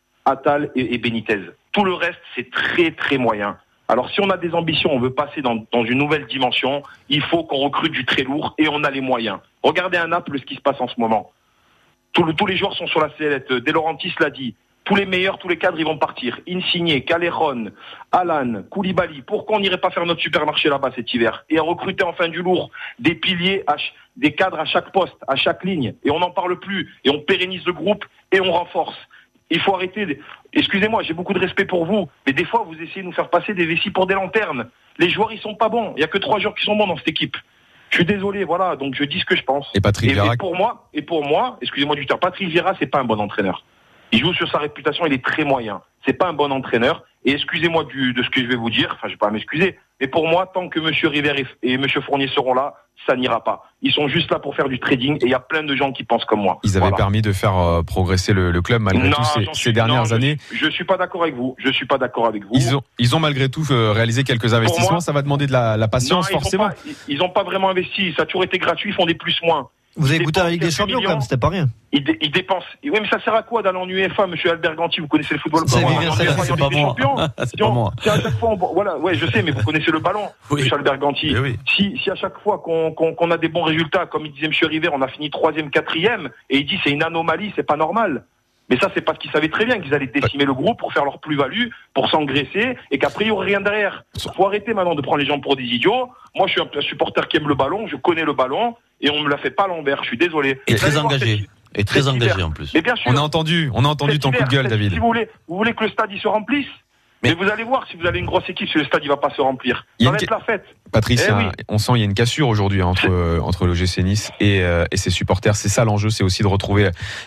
Attal et Benitez. Tout le reste, c'est très très moyen. Alors si on a des ambitions, on veut passer dans une nouvelle dimension, il faut qu'on recrute du très lourd et on a les moyens. Regardez à Naples ce qui se passe en ce moment. Tous les joueurs sont sur la sellette. De Laurentiis l'a dit. Tous les meilleurs, tous les cadres, ils vont partir. Insigne, Callejon, Alan, Koulibaly. Pourquoi on n'irait pas faire notre supermarché là-bas cet hiver et recruter enfin du lourd, des piliers, des cadres à chaque poste, à chaque ligne. Et on n'en parle plus. Et on pérennise le groupe et on renforce. Il faut arrêter. Excusez-moi, j'ai beaucoup de respect pour vous, mais des fois, vous essayez de nous faire passer des vessies pour des lanternes. Les joueurs, ils sont pas bons. Il y a que 3 joueurs qui sont bons dans cette équipe. Je suis désolé, voilà. Donc je dis ce que je pense. Et Patrick Vieira. Et pour moi, excusez-moi du terme, Patrick Vieira, c'est pas un bon entraîneur. Il joue sur sa réputation, il est très moyen. C'est pas un bon entraîneur. Et excusez-moi de ce que je vais vous dire, enfin je vais pas m'excuser, mais pour moi, tant que M. River et M. Fournier seront là, ça n'ira pas. Ils sont juste là pour faire du trading et il y a plein de gens qui pensent comme moi. Ils avaient permis de faire progresser le club malgré tout ces dernières années. Je suis pas d'accord avec vous. Ils ont malgré tout réalisé quelques investissements. Ça va demander de la patience forcément. Ils n'ont pas vraiment investi. Ça a toujours été gratuit. Ils font des plus-moins. Vous avez goûté à la Ligue des Champions quand même, c'était pas rien. Ils dépensent. Oui, mais ça sert à quoi d'aller en UEFA, monsieur Albert Ganti? Vous connaissez le football? C'est pas moi. C'est pas moi. Si à chaque fois, voilà, ouais, je sais, mais vous connaissez le ballon, monsieur Albert Ganti. Oui. Si à chaque fois qu'on a des bons résultats, comme il disait monsieur River, on a fini 3e, 4e, et il dit c'est une anomalie, c'est pas normal. Mais ça, c'est parce qu'ils savaient très bien qu'ils allaient décimer le groupe pour faire leur plus-value, pour s'engraisser, et qu'après, il n'y aurait rien derrière. Faut arrêter maintenant de prendre les gens pour des idiots. Moi, je suis un supporter qui aime le ballon, je connais le ballon, et on me la fait pas à l'envers, je suis désolé. Et très engagé. Et très engagé en plus. Mais bien sûr. On a entendu ton coup de gueule, David. Si vous voulez que le stade il se remplisse, mais vous allez voir, si vous avez une grosse équipe, si le stade il va pas se remplir, ça va être la fête. Patrice, on sent il y a une cassure aujourd'hui entre l'OGC Nice et ses supporters. C'est ça l'enjeu, c'est aussi de retrouver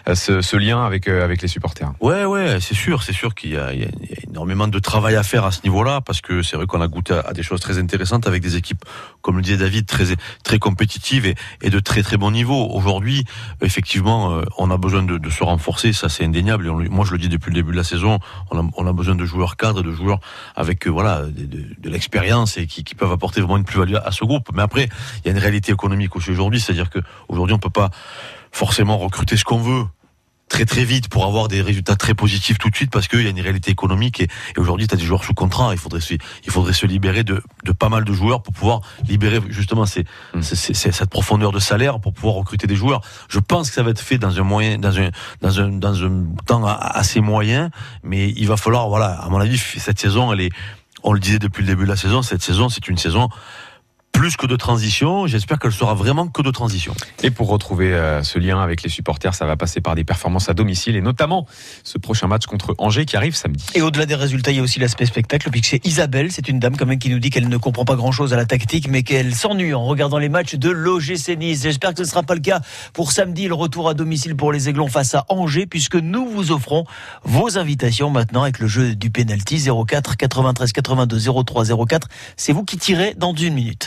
ce lien avec les supporters. Ouais, c'est sûr qu'il y a énormément de travail à faire à ce niveau-là, parce que c'est vrai qu'on a goûté à des choses très intéressantes avec des équipes, comme le disait David, très compétitives et de très très bon niveau. Aujourd'hui, effectivement, on a besoin de se renforcer, ça c'est indéniable. Et moi je le dis depuis le début de la saison, on a besoin de joueurs cadres, de joueurs avec de l'expérience et qui peuvent apporter vraiment une plus-value à ce groupe. Mais après, il y a une réalité économique aussi aujourd'hui, c'est-à-dire que aujourd'hui on peut pas forcément recruter ce qu'on veut très très vite pour avoir des résultats très positifs tout de suite, parce qu'il y a une réalité économique et aujourd'hui tu as des joueurs sous contrat. Il faudrait se libérer de pas mal de joueurs pour pouvoir libérer justement cette profondeur de salaire pour pouvoir recruter des joueurs. Je pense que ça va être fait dans un temps assez moyen, mais il va falloir, à mon avis, cette saison on le disait depuis le début de la saison, cette saison c'est une saison plus que de transition, j'espère qu'elle sera vraiment que de transition. Et pour retrouver ce lien avec les supporters, ça va passer par des performances à domicile, et notamment ce prochain match contre Angers qui arrive samedi. Et au-delà des résultats, il y a aussi l'aspect spectacle, puisque c'est Isabelle, c'est une dame quand même qui nous dit qu'elle ne comprend pas grand-chose à la tactique, mais qu'elle s'ennuie en regardant les matchs de l'OGC Nice. J'espère que ce ne sera pas le cas pour samedi, le retour à domicile pour les Aiglons face à Angers, puisque nous vous offrons vos invitations maintenant avec le jeu du penalty 04 93 82 03 04. C'est vous qui tirez dans 1 minute.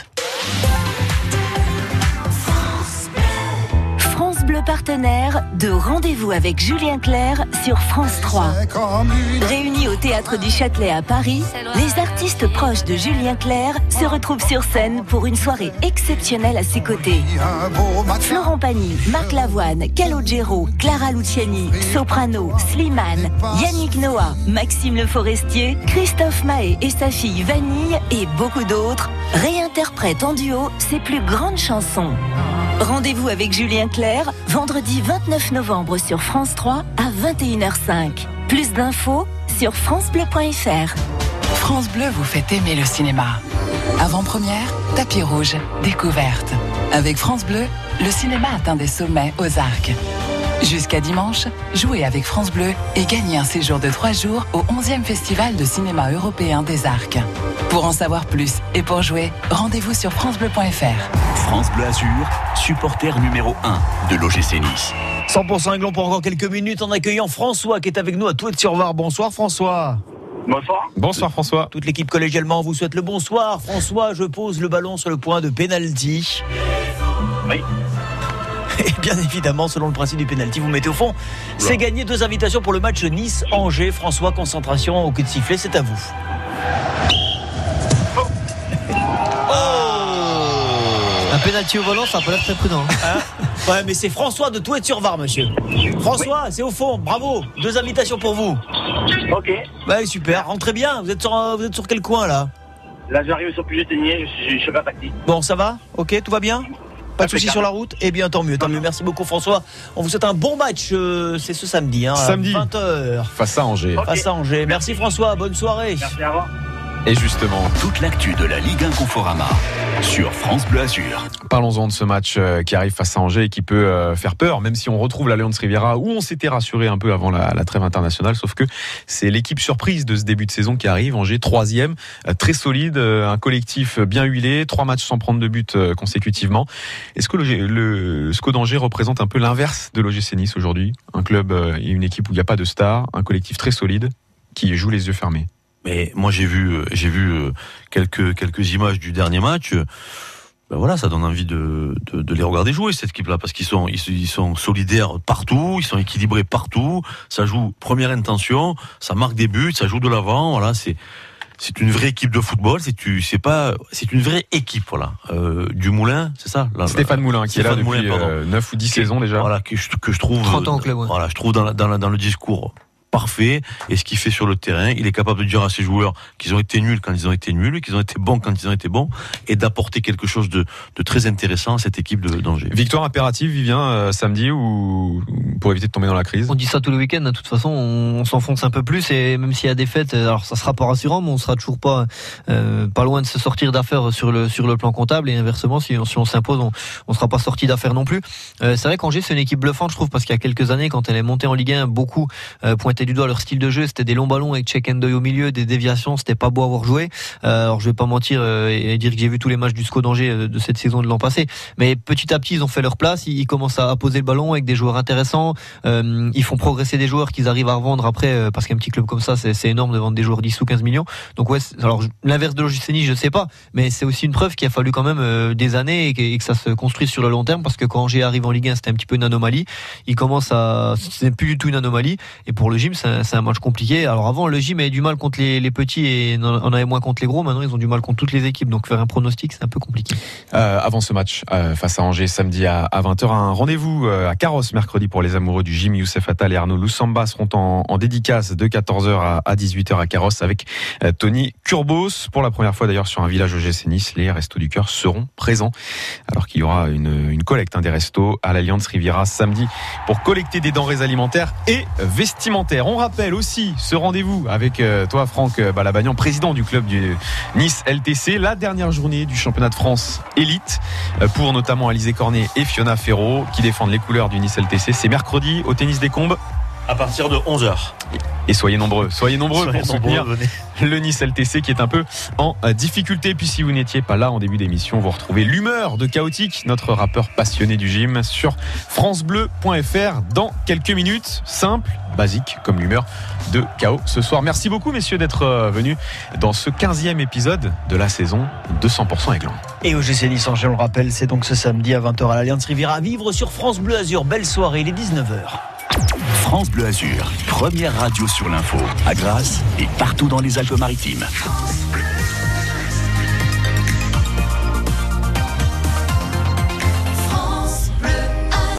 France Bleu partenaire de Rendez-vous avec Julien Clerc sur France 3. Réunis au Théâtre du Châtelet à Paris, les artistes proches de Julien Clerc se retrouvent sur scène pour une soirée exceptionnelle à ses côtés. Florent Pagny, Marc Lavoine, Calogero, Clara Luciani, Soprano, Slimane, Yannick Noah, Maxime Le Forestier, Christophe Mahé et sa fille Vanille et beaucoup d'autres réinterprètent en duo ses plus grandes chansons. Rendez-vous avec Julien Clerc, vendredi 29 novembre sur France 3 à 21h05. Plus d'infos sur francebleu.fr. France Bleu vous fait aimer le cinéma. Avant-première, tapis rouge, découverte. Avec France Bleu, le cinéma atteint des sommets aux Arcs. Jusqu'à dimanche, jouez avec France Bleu et gagnez un séjour de 3 jours au 11e Festival de cinéma européen des Arcs. Pour en savoir plus et pour jouer, rendez-vous sur francebleu.fr. France Bleu Azur, supporter numéro 1 de l'OGC Nice. 100% Aiglon pour encore quelques minutes en accueillant François qui est avec nous à Touet-sur-Var. Bonsoir François. Bonsoir. Bonsoir François. Toute l'équipe collégialement vous souhaite le bonsoir. François, je pose le ballon sur le point de pénalty. Oui. Et bien évidemment, selon le principe du pénalty, vous mettez au fond. C'est gagné, 2 invitations pour le match Nice-Angers. François, concentration au coup de sifflet, c'est à vous. Un pénalty au volant, ça n'a pas l'air très prudent. Ouais, mais c'est François de Touet-sur-Var, monsieur. François, c'est au fond, bravo. 2 invitations pour vous. Ok. Ouais, super, rentrez bien. Vous êtes sur quel coin là? Là, j'arrive sur Puget-Ténier, je suis pas taxi. Bon, ça va? Ok, tout va bien? Pas de soucis sur la route? Eh bien, tant mieux, tant mieux. Merci beaucoup, François. On vous souhaite un bon match. C'est ce samedi, samedi. à 20h. Face à Angers. Okay. Face à Angers. Merci, François. Bonne soirée. Merci, au revoir. Et justement, toute l'actu de la Ligue 1 Conforama sur France Bleu Azur. Parlons-en de ce match qui arrive face à Angers et qui peut faire peur, même si on retrouve l'Alliance Riviera où on s'était rassuré un peu avant la trêve internationale, sauf que c'est l'équipe surprise de ce début de saison qui arrive. Angers 3e, très solide, un collectif bien huilé, 3 matchs sans prendre de but consécutivement. Est-ce que le SCO d'Angers représente un peu l'inverse de l'OGC Nice aujourd'hui? Un club et une équipe où il n'y a pas de stars, un collectif très solide qui joue les yeux fermés. Mais moi j'ai vu quelques images du dernier match. Ben voilà, ça donne envie de les regarder jouer cette équipe-là parce qu'ils sont solidaires partout, ils sont équilibrés partout. Ça joue première intention, ça marque des buts, ça joue de l'avant. Voilà, c'est une vraie équipe de football. C'est une vraie équipe. Voilà, Dumoulin, c'est ça. Stéphane Moulin qui est là depuis 9 ou 10 saisons déjà. Voilà, que je trouve 30 ans au club. Ouais. Voilà, je trouve dans le discours parfait, et ce qu'il fait sur le terrain, il est capable de dire à ses joueurs qu'ils ont été nuls quand ils ont été nuls, qu'ils ont été bons quand ils ont été bons, et d'apporter quelque chose de très intéressant à cette équipe d'Angers. Victoire impérative, Vivien, samedi, ou pour éviter de tomber dans la crise? On dit ça tout le week-end, de toute façon, on s'enfonce un peu plus, et même s'il y a des défaite, alors ça sera pas rassurant, mais on sera toujours pas loin de se sortir d'affaires sur le plan comptable, et inversement, si on s'impose, on sera pas sorti d'affaires non plus. C'est vrai qu'Angers, c'est une équipe bluffante, je trouve, parce qu'il y a quelques années, quand elle est montée en Ligue 1, beaucoup pointaient du doigt leur style de jeu, c'était des longs ballons avec check and doy au milieu, des déviations, c'était pas beau à voir jouer. Alors je vais pas mentir et dire que j'ai vu tous les matchs du SCO d'Angers de cette saison de l'an passé, mais petit à petit ils ont fait leur place, ils commencent à poser le ballon avec des joueurs intéressants, ils font progresser des joueurs qu'ils arrivent à revendre après, parce qu'un petit club comme ça c'est énorme de vendre des joueurs 10 ou 15 millions. Donc ouais, alors l'inverse de l'OGC Nice, je sais pas, mais c'est aussi une preuve qu'il a fallu quand même des années et que ça se construise sur le long terme, parce que quand Angers arrive en Ligue 1, c'était un petit peu une anomalie. Il commence c'est plus du tout une anomalie, et pour le gym c'est un match compliqué. Alors avant, le gym avait du mal contre les petits et on avait moins contre les gros. Maintenant, ils ont du mal contre toutes les équipes. Donc faire un pronostic, c'est un peu compliqué. Avant ce match face à Angers, samedi à 20h, un rendez-vous à Carros mercredi pour les amoureux du gym. Youssef Attal et Arnaud Loussamba seront en dédicace de 14h à 18h à Carros avec Tony Kurbos. Pour la première fois d'ailleurs sur un village OGC Nice, les Restos du Cœur seront présents. Alors qu'il y aura une collecte des restos à l'Alliance Riviera samedi pour collecter des denrées alimentaires et vestimentaires. On rappelle aussi ce rendez-vous avec toi, Franck Balabagnan, président du club du Nice LTC, la dernière journée du championnat de France élite pour notamment Alizé Cornet et Fiona Ferro qui défendent les couleurs du Nice LTC. C'est mercredi au Tennis des Combes à partir de 11h. Et soyez nombreux pour soutenir le Nice LTC qui est un peu en difficulté. Puis si vous n'étiez pas là en début d'émission, vous retrouvez l'humeur de Chaotique, notre rappeur passionné du gym, sur francebleu.fr dans quelques minutes. Simple, basique comme l'humeur de Chaos ce soir. Merci beaucoup messieurs d'être venus dans ce 15e épisode de la saison 200% Aiglon. Et OGC Nice Angers, on le rappelle, c'est donc ce samedi à 20h à l'Alliance Riviera, à vivre sur France Bleu Azur. Belle soirée, il est 19h. France Bleu Azur, première radio sur l'info, à Grasse et partout dans les Alpes-Maritimes.